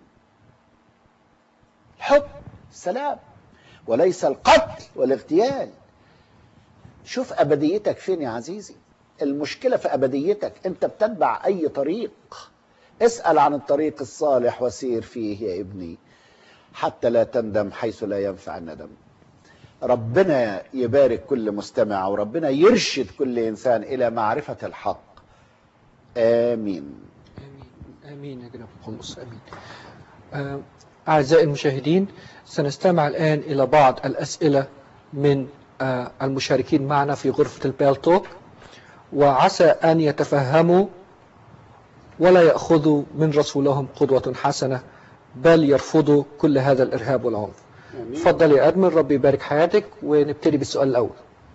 الحب، السلام، وليس القتل والاغتيال. شوف أبديتك فين يا عزيزي، المشكلة في أبديتك، أنت بتتبع أي طريق. اسأل عن الطريق الصالح وسير فيه يا ابني حتى لا تندم حيث لا ينفع الندم. ربنا يبارك كل مستمع، وربنا يرشد كل إنسان إلى معرفة الحق. آمين آمين آمين يا جناب القمص آمين. آه، أعزائي المشاهدين، سنستمع الآن إلى بعض الأسئلة من آه، المشاركين معنا في غرفة البالتوك، وعسى أن يتفهموا ولا يأخذوا من رسولهم قدوة حسنة، بل يرفضوا كل هذا الإرهاب والعنف. تفضل يا أدمن، ربي يبارك حياتك، ونبتدي بالسؤال الأول.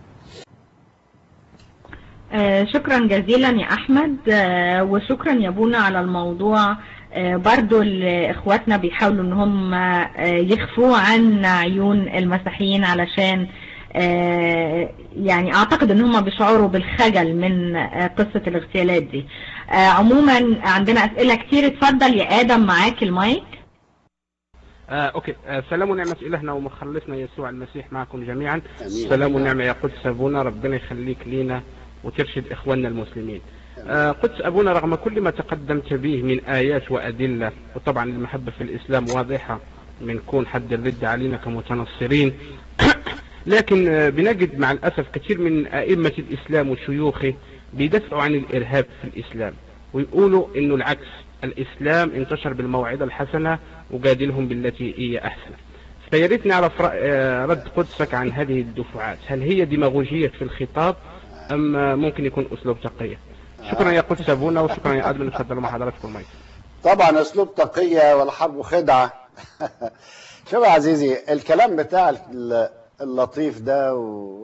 آه شكرا جزيلا يا أحمد، آه وشكرا يا بونا على الموضوع. آه برضو إخواتنا بيحاولوا ان هم آه يخفوا عن عيون المسيحيين، علشان آه يعني اعتقد ان هم بيشعروا بالخجل من آه قصة الاغتيالات دي. آه عموما عندنا اسئلة كتير. اتفضل يا آدم، معاك المايك. آه، أوكي. آه، سلام ونعمة إلهنا ومخلصنا يسوع المسيح معكم جميعا. أمين. سلام ونعمة يا قدس أبونا، ربنا يخليك لينا وترشد إخواننا المسلمين. آه، قدس أبونا، رغم كل ما تقدمت به من آيات وأدلة، وطبعا المحبة في الإسلام واضحة من كون حد الرد علينا كمتنصرين، لكن آه، بنجد مع الأسف كثير من أئمة الإسلام وشيوخه بيدافعوا عن الإرهاب في الإسلام، ويقولوا إنه العكس، الإسلام انتشر بالموعظة الحسنة وجادلهم بالتي هي أحسن. فياريت نعرف رد قدسك عن هذه الدفعات، هل هي ديماغوجية في الخطاب أم ممكن يكون أسلوب تقية؟ شكرا يا قدس أبونا، وشكرا يا أدمن، تفضلوا مع حضراتكم المايك. طبعا أسلوب تقية والحرب خدعة. شوف يا عزيزي، الكلام بتاع اللطيف ده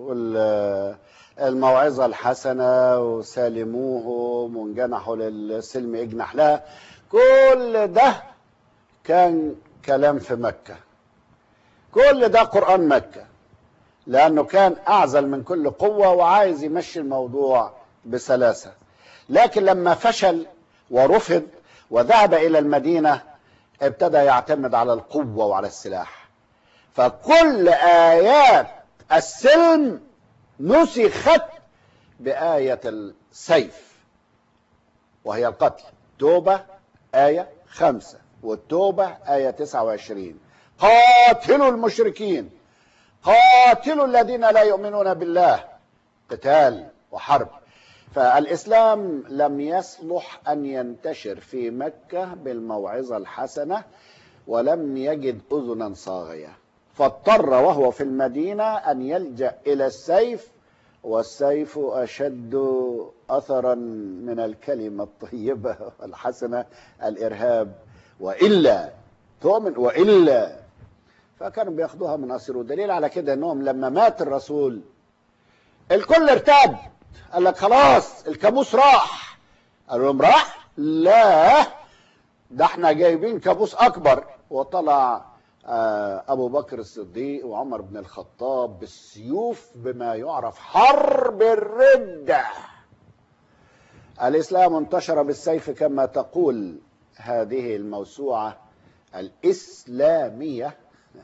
والموعظة الحسنة وسالموهم وانجنحوا للسلم اجنح لها، كل ده كان كلام في مكة، كل ده قرآن مكة، لأنه كان أعزل من كل قوة وعايز يمشي الموضوع بسلاسة. لكن لما فشل ورفض وذهب إلى المدينة، ابتدى يعتمد على القوة وعلى السلاح، فكل آيات السلم نسخت بآية السيف وهي القتل. توبة آية خمسة، والتوبة آية تسعة وعشرين، قاتلوا المشركين، قاتلوا الذين لا يؤمنون بالله، قتال وحرب. فالإسلام لم يصلح أن ينتشر في مكة بالموعظة الحسنة، ولم يجد أذنا صاغية، فاضطر وهو في المدينة أن يلجأ إلى السيف، والسيف أشد أثرا من الكلمة الطيبة الحسنة الإرهاب، وإلا تؤمن وإلا. فكانوا بياخدوها من أصير. ودليل على كده أنهم لما مات الرسول الكل ارتاب، قال لك خلاص الكابوس راح. قالوا لهم راح؟ لا، ده احنا جايبين كابوس أكبر. وطلع أبو بكر الصديق وعمر بن الخطاب بالسيوف بما يعرف حرب الردة. الإسلام انتشر بالسيف كما تقول هذه الموسوعة الإسلامية،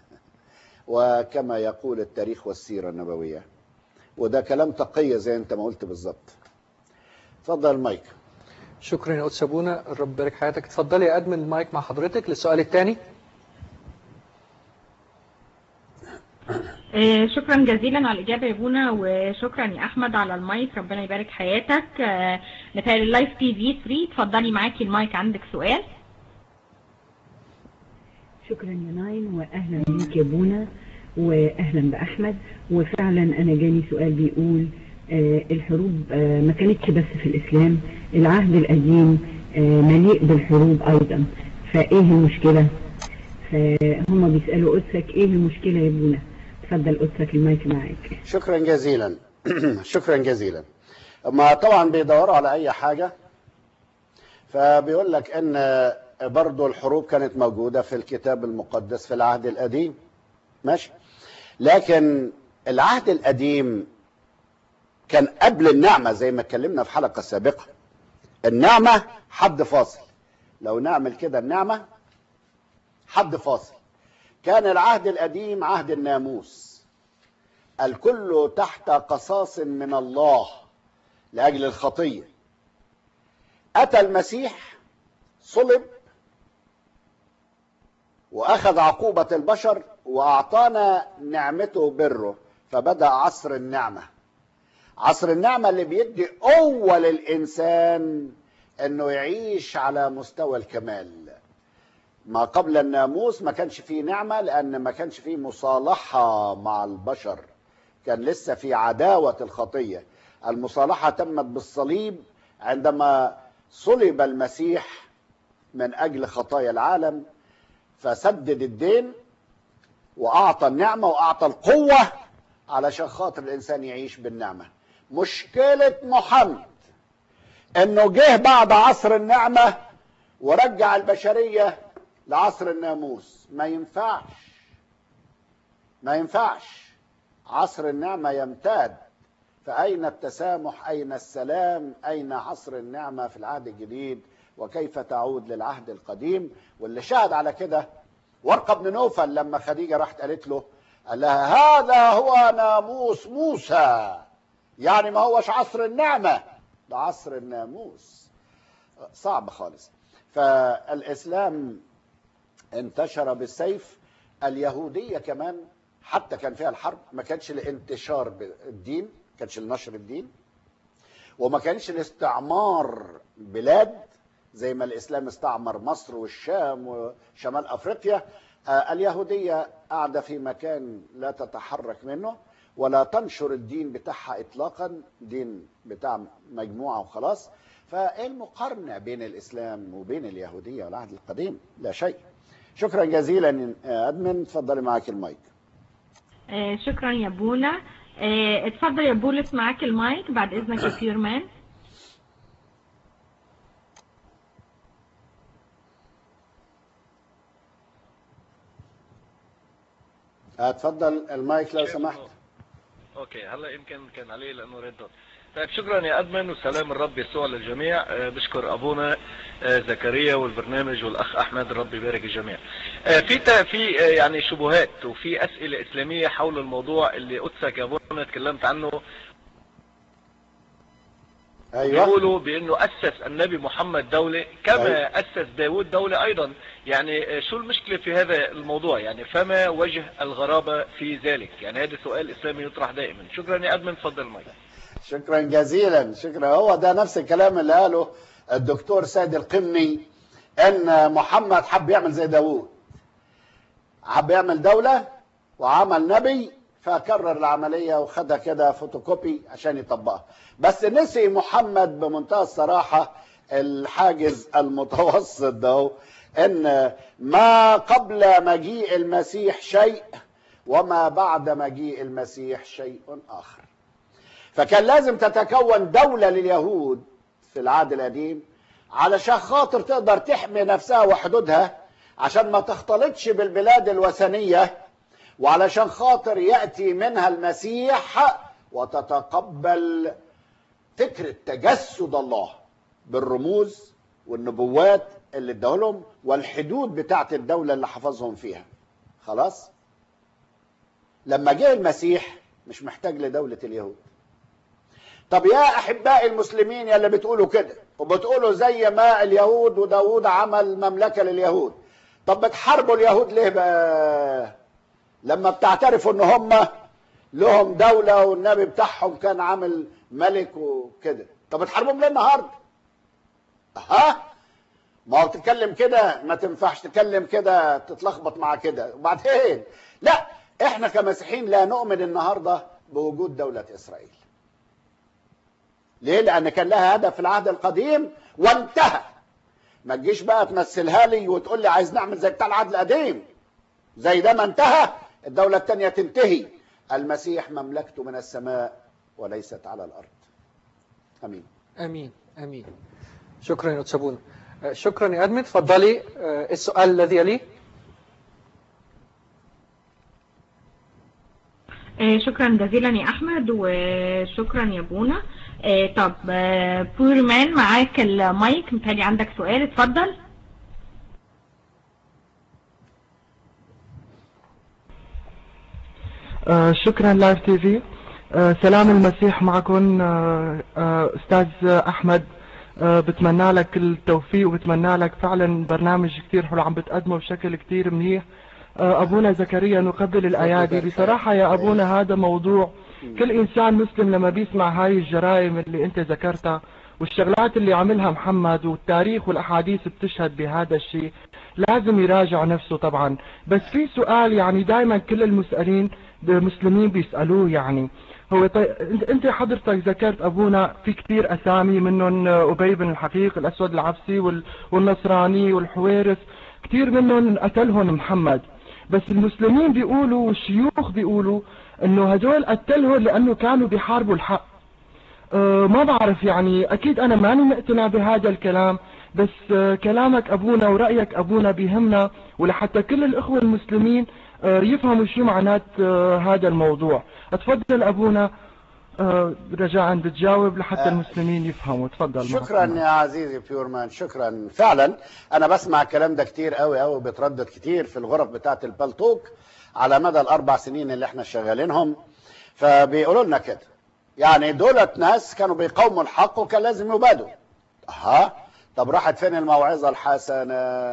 وكما يقول التاريخ والسيرة النبوية. وده كلام تقية زي انت ما قلت بالظبط. اتفضل المايك. شكرا يا قدس أبونا، الرب يبارك حياتك. اتفضل يا أدمن، المايك مع حضرتك للسؤال الثاني. آه شكرا جزيلا على الإجابة يا بونا، وشكرا يا أحمد على المايك، ربنا يبارك حياتك. آه مثال اللايف تي في ثلاثة، اتفضلي معاكي المايك، عندك سؤال. شكرا يا ناين، وأهلا بيك يا بونا، وأهلا بأحمد. وفعلا أنا جاني سؤال بيقول آه الحروب آه ما كانتش بس في الإسلام، العهد القديم آه مليء بالحروب أيضا، فإيه المشكلة؟ فهم بيسألوا قدسك إيه المشكلة يا بونا؟ تفضل قدسك، المايك معاك. شكرا جزيلا. شكرا جزيلا. ما طبعا بيدوروا على أي حاجة، فبيقول لك إن برضو الحروب كانت موجودة في الكتاب المقدس في العهد القديم، ماشي، لكن العهد القديم كان قبل النعمة زي ما اتكلمنا في حلقة سابقة. النعمة حد فاصل، لو نعمل كده النعمة حد فاصل. كان العهد القديم عهد الناموس، الكل تحت قصاص من الله، لأجل الخطية. أتى المسيح صلب وأخذ عقوبة البشر وأعطانا نعمته بره، فبدأ عصر النعمة. عصر النعمة اللي بيدي قوة للإنسان أنه يعيش على مستوى الكمال. ما قبل الناموس ما كانش فيه نعمة، لأن ما كانش فيه مصالحة مع البشر، كان لسه في عداوة الخطية. المصالحة تمت بالصليب عندما صلب المسيح من أجل خطايا العالم، فسدد الدين وأعطى النعمة وأعطى القوة علشان خاطر الإنسان يعيش بالنعمة. مشكلة محمد إنه جه بعد عصر النعمة ورجع البشرية لعصر الناموس. ما ينفعش، ما ينفعش. عصر النعمة يمتد، فأين التسامح؟ أين السلام؟ أين عصر النعمة في العهد الجديد؟ وكيف تعود للعهد القديم؟ واللي شاهد على كده ورقة بن نوفل لما خديجة راحت قالت له، قال لها هذا هو ناموس موسى، يعني ما هوش عصر النعمة، ده عصر الناموس. صعب خالص. فالإسلام انتشر بالسيف. اليهودية كمان حتى كان فيها الحرب، ما كانش لانتشار الدين، ما كانش لنشر الدين، وما كانش لاستعمار بلاد زي ما الإسلام استعمر مصر والشام وشمال أفريقيا. اليهودية قاعدة في مكان لا تتحرك منه ولا تنشر الدين بتاعها إطلاقا، دين بتاع مجموعة وخلاص. فإيه المقارنة بين الإسلام وبين اليهودية والعهد القديم؟ لا شيء. شكرا جزيلا أدمن، تفضلي معك المايك. آه شكرا يا بونا. آه اتفضل يا بولس معاك المايك بعد إذنك يا بيرمان. اتفضل المايك لو سمحت. اوكي هلا يمكن كان عليه لانه ريد دوت. طيب شكرا يا ادمن، وسلام الرب يسوع للجميع. أه بشكر ابونا أه زكريا والبرنامج والاخ احمد، الرب يبارك الجميع. أه في في أه يعني شبهات وفي اسئله اسلاميه حول الموضوع اللي قدسك يا ابونا تكلمت عنه. أيوة. بيقولوا بانه اسس النبي محمد دولة كما أيوة. اسس داود دولة ايضا. يعني شو المشكلة في هذا الموضوع؟ يعني فما وجه الغرابة في ذلك؟ يعني هذا سؤال اسلامي يطرح دائما. شكرا يا ادمن، تفضل المايك. شكرا جزيلا. شكرا. هو ده نفس الكلام اللي قاله الدكتور سيد القمني، ان محمد حب يعمل زي داود، حب يعمل دولة وعمل نبي، فكرر العملية وخدها كده فوتوكوبي عشان يطبقها. بس نسي محمد بمنتهى الصراحة الحاجز المتوسط ده، ان ما قبل مجيء المسيح شيء وما بعد مجيء المسيح شيء آخر. فكان لازم تتكون دولة لليهود في العهد القديم علشان خاطر تقدر تحمي نفسها وحدودها، عشان ما تختلطش بالبلاد الوثنية، وعلشان خاطر يأتي منها المسيح وتتقبل فكرة تجسد الله بالرموز والنبوات اللي اداهم والحدود بتاعت الدولة اللي حفظهم فيها. خلاص؟ لما جاء المسيح مش محتاج لدولة اليهود. طب يا أحبائي المسلمين يلي بتقولوا كده وبتقولوا زي ما اليهود وداود عمل مملكة لليهود، طب بتحاربوا اليهود ليه بقى؟ لما بتعترفوا ان هم لهم دولة والنبي بتاعهم كان عامل ملك وكده، طب بتحاربهم ليه النهارده؟ ها؟ ما هو تتكلم كده ما تنفعش، تتكلم كده تتلخبط مع كده. وبعدين لا، احنا كمسيحيين لا نؤمن النهارده بوجود دولة اسرائيل. ليه؟ لان كان لها هدف في العهد القديم وانتهى. ما تجيش بقى تمثلها لي وتقول لي عايز نعمل زي بتاع العهد القديم. زي ده ما انتهى الدولة الثانية تنتهي. المسيح مملكته من السماء وليست على الأرض. أمين أمين أمين. شكرا يا أتشابون. شكرا يا أدمن. تفضلي السؤال الذي يليه. شكرا جزيلا يا أحمد وشكرا يا بونا. طب بورمان معاك المايك، متهيألي عندك سؤال، اتفضل. آه شكرا لايف تي في. آه، سلام المسيح معكم. آه، آه، أستاذ أحمد، آه، بتمنى لك التوفيق وبتمنى لك فعلا برنامج كتير حلو عم بتقدمه بشكل كتير منيح. آه، أبونا زكريا نقبل الأيادي. بصراحة يا أبونا هذا موضوع كل إنسان مسلم لما بيسمع هاي الجرائم اللي أنت ذكرتها والشغلات اللي عملها محمد والتاريخ والأحاديث بتشهد بهذا الشيء لازم يراجع نفسه طبعا. بس في سؤال يعني دائما كل المسألين المسلمين بيسألوه، يعني هو طيب انت حضرتك ذكرت ابونا في كثير اسامي منهم ابي بن الحقيق، الاسود العبسي والنصراني والحويرث، كثير منهم قتلهم محمد. بس المسلمين بيقولوا والشيوخ بيقولوا انه هدول قتلهم لانه كانوا بيحاربوا الحق. أه ما بعرف، يعني اكيد انا ماني مقتنع بهذا الكلام، بس أه كلامك ابونا ورأيك ابونا بيهمنا، ولحتى كل الاخوة المسلمين أه يفهموا شو معنات أه هذا الموضوع. اتفضل ابونا، أه رجاء بتجاوب لحتى المسلمين يفهموا. تفضل. شكرا يا عزيزي بيورمان، شكرا. فعلا انا بسمع الكلام ده كتير قوي قوي، بيتردد كتير في الغرف بتاعه البلتوك على مدى الاربع سنين اللي احنا شغالينهم، فبيقولوا لنا كده يعني دولت ناس كانوا بيقاوموا الحق وكان لازم يبادوا. اها طب راحت فين الموعظه الحسنه؟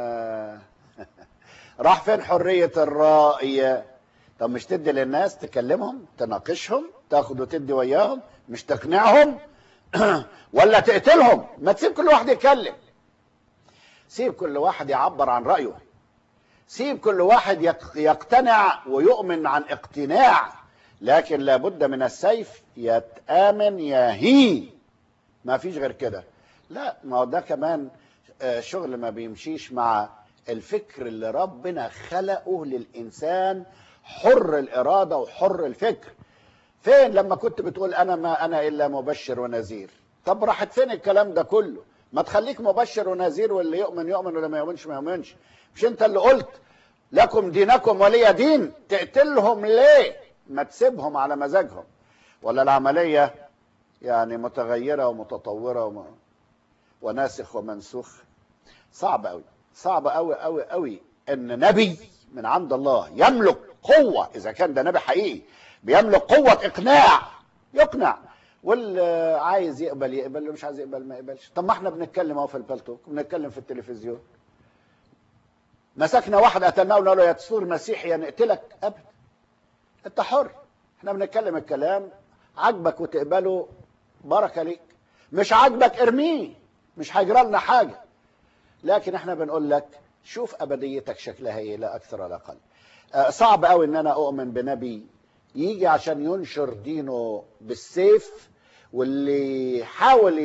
راح فين حريه الرأي؟ طب مش تدي للناس تكلمهم، تناقشهم، تاخد وتدي وياهم، مش تقنعهم ولا تقتلهم؟ ما تسيب كل واحد يتكلم، سيب كل واحد يعبر عن رأيه، سيب كل واحد يقتنع ويؤمن عن اقتناع، لكن لابد من السيف يتآمن يهي، ما فيش غير كده. لا ما هو ده كمان شغل ما بيمشيش مع الفكر اللي ربنا خلقه للإنسان حر الإرادة وحر الفكر. فين لما كنت بتقول أنا ما أنا إلا مبشر ونذير؟ طب راحت فين الكلام ده كله؟ ما تخليك مبشر ونذير، واللي يؤمن يؤمن واللي ما يؤمنش ما يؤمنش. مش أنت اللي قلت لكم دينكم ولي دين؟ تقتلهم ليه؟ ما تسيبهم على مزاجهم. ولا العملية يعني متغيرة ومتطورة وم... وناسخ ومنسوخ؟ صعب قوي، صعب قوي قوي قوي ان نبي من عند الله يملك قوة، اذا كان ده نبي حقيقي بيملك قوة اقناع يقنع، واللي عايز يقبل يقبل، واللي مش عايز يقبل ما يقبلش. طب ما احنا بنتكلم اهو في البلتوك، بنتكلم في التلفزيون، مسكنا واحد قتلناه وقلنا له يا تسور مسيحي يا نقتلك، ابدا انت حر. احنا بنتكلم الكلام عجبك وتقبله بركة ليك، مش عجبك ارميه، مش هيجرى لنا حاجة. لكن احنا بنقول لك شوف ابديتك شكلها ايه، لا اكثر ولا اقل. آه صعب قوي ان انا اؤمن بنبي يجي عشان ينشر دينه بالسيف، واللي يحاول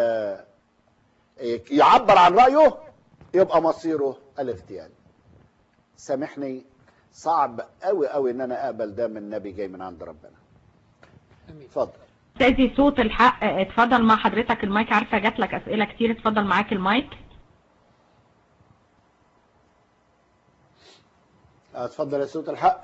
يعبر عن رايه يبقى مصيره الاغتيال. سامحني، صعب قوي قوي ان انا اقبل ده من نبي جاي من عند ربنا. اتفضل استاذي صوت الحق، اتفضل مع حضرتك المايك. عارفه جات لك اسئله كتير، اتفضل معاك المايك. اتفضل يا صوت الحق.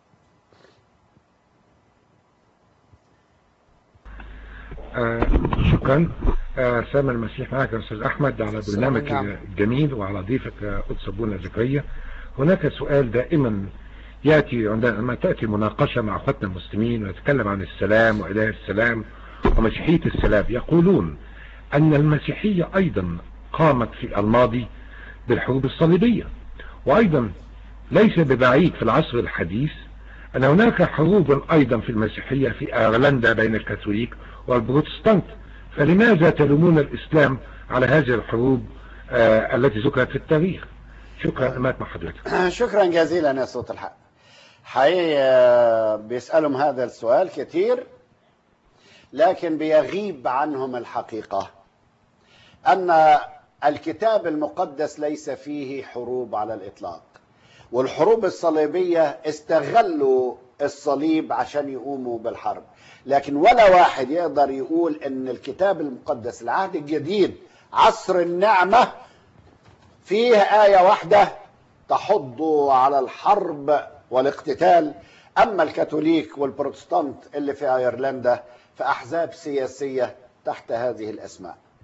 آه شكرا. آه سلام المسيح معك يا استاذ احمد على برنامج الجميل وعلى ضيفك قدس ابونا زكريا. هناك سؤال دائما ياتي عندما تاتي مناقشه مع اخواتنا المسلمين ونتكلم عن السلام واله السلام ومسيحيه السلام، يقولون ان المسيحيه ايضا قامت في الماضي بالحروب الصليبيه، وايضا ليس ببعيد في العصر الحديث ان هناك حروب ايضا في المسيحيه في ايرلندا بين الكاثوليك والبروتستانت، فلماذا تلومون الاسلام على هذه الحروب آه التي ذكرت في التاريخ؟ شكرا. مات مع حضرتك. شكرا جزيلا يا صوت الحق. حقيقة بيسألهم هذا السؤال كتير، لكن بيغيب عنهم الحقيقة أن الكتاب المقدس ليس فيه حروب على الإطلاق، والحروب الصليبية استغلوا الصليب عشان يقوموا بالحرب، لكن ولا واحد يقدر يقول ان الكتاب المقدس العهد الجديد عصر النعمة فيه آية واحدة تحض على الحرب والاقتتال. أما الكاثوليك والبروتستانت اللي في أيرلندا فأحزاب سياسية تحت هذه الأسماء.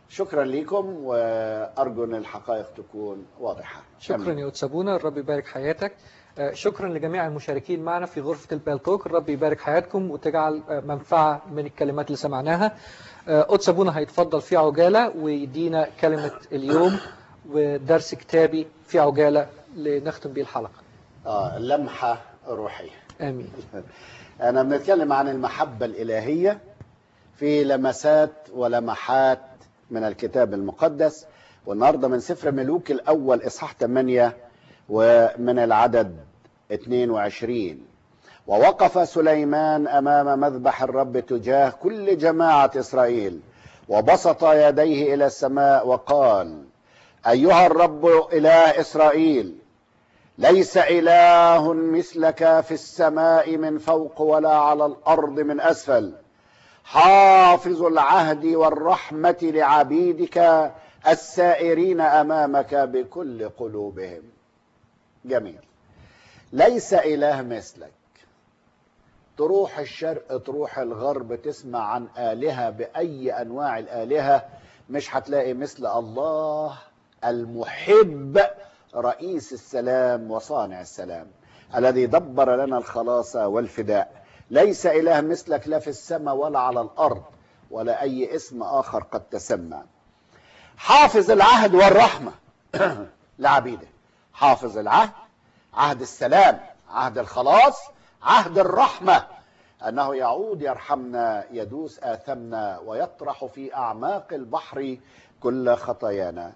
شكرا لكم، وأرجو أن الحقائق تكون واضحة. شكرا يا أتسابونا، الرب يبارك حياتك. شكرا لجميع المشاركين معنا في غرفة البالتوك، الرب يبارك حياتكم وتجعل منفعة من الكلمات اللي سمعناها. أتسابونا هيتفضل في عجالة ويدينا كلمة اليوم ودرس كتابي في عجالة لنختم به الحلقة. آه لمحة روحية. آمين. أنا بنتكلم عن المحبة الإلهية في لمسات ولمحات من الكتاب المقدس، والنهاردة من سفر ملوك الأول إصحاح ثمانية ومن العدد اثنين وعشرين. ووقف سليمان أمام مذبح الرب تجاه كل جماعة إسرائيل وبسط يديه إلى السماء وقال: أيها الرب إله إسرائيل، ليس إله مثلك في السماء من فوق ولا على الأرض من أسفل، حافظ العهد والرحمة لعبيدك السائرين أمامك بكل قلوبهم. جميل. ليس إله مثلك. تروح الشرق تروح الغرب تسمع عن آلهة بأي أنواع الآلهة، مش هتلاقي مثل الله المحب رئيس السلام وصانع السلام الذي دبر لنا الخلاص والفداء. ليس إله مثلك لا في السماء ولا على الأرض ولا أي اسم آخر قد تسمى. حافظ العهد والرحمة لعبيده. حافظ العهد، عهد السلام، عهد الخلاص، عهد الرحمة، أنه يعود يرحمنا، يدوس آثمنا ويطرح في أعماق البحر كل خطايانا.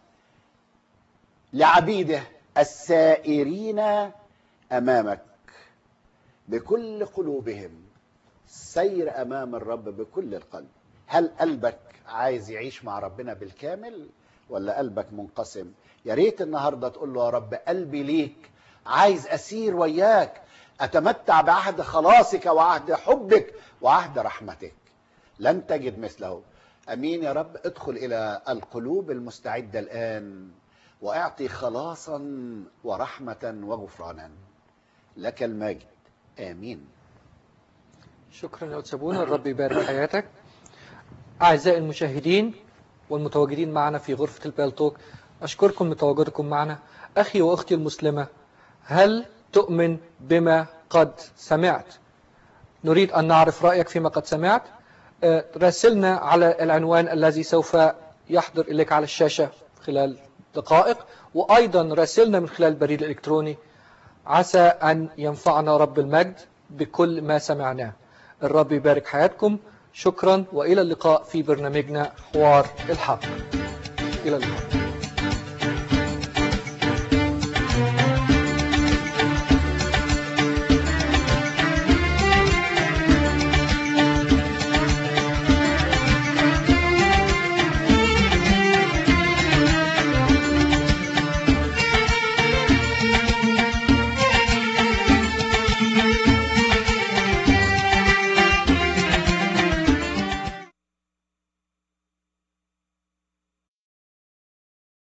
لعبيده السائرين أمامك بكل قلوبهم. سير أمام الرب بكل القلب. هل قلبك عايز يعيش مع ربنا بالكامل ولا قلبك منقسم؟ يا ريت النهاردة تقول له: يا رب قلبي ليك، عايز أسير وياك، أتمتع بعهد خلاصك وعهد حبك وعهد رحمتك. لن تجد مثله. أمين يا رب. ادخل إلى القلوب المستعدة الآن وأعطي خلاصا ورحمة وغفرانا. لك المجد. آمين. شكرا يا أتسابونا، الرب يبارك حياتك. أعزائي المشاهدين والمتواجدين معنا في غرفة البالتوك، أشكركم لتواجدكم معنا. أخي وأختي المسلمة، هل تؤمن بما قد سمعت؟ نريد أن نعرف رأيك فيما قد سمعت. راسلنا على العنوان الذي سوف يحضر إليك على الشاشة خلال دقائق، وأيضا راسلنا من خلال البريد الإلكتروني. عسى أن ينفعنا رب المجد بكل ما سمعناه. الرب يبارك حياتكم. شكرا وإلى اللقاء في برنامجنا حوار الحق. إلى اللقاء.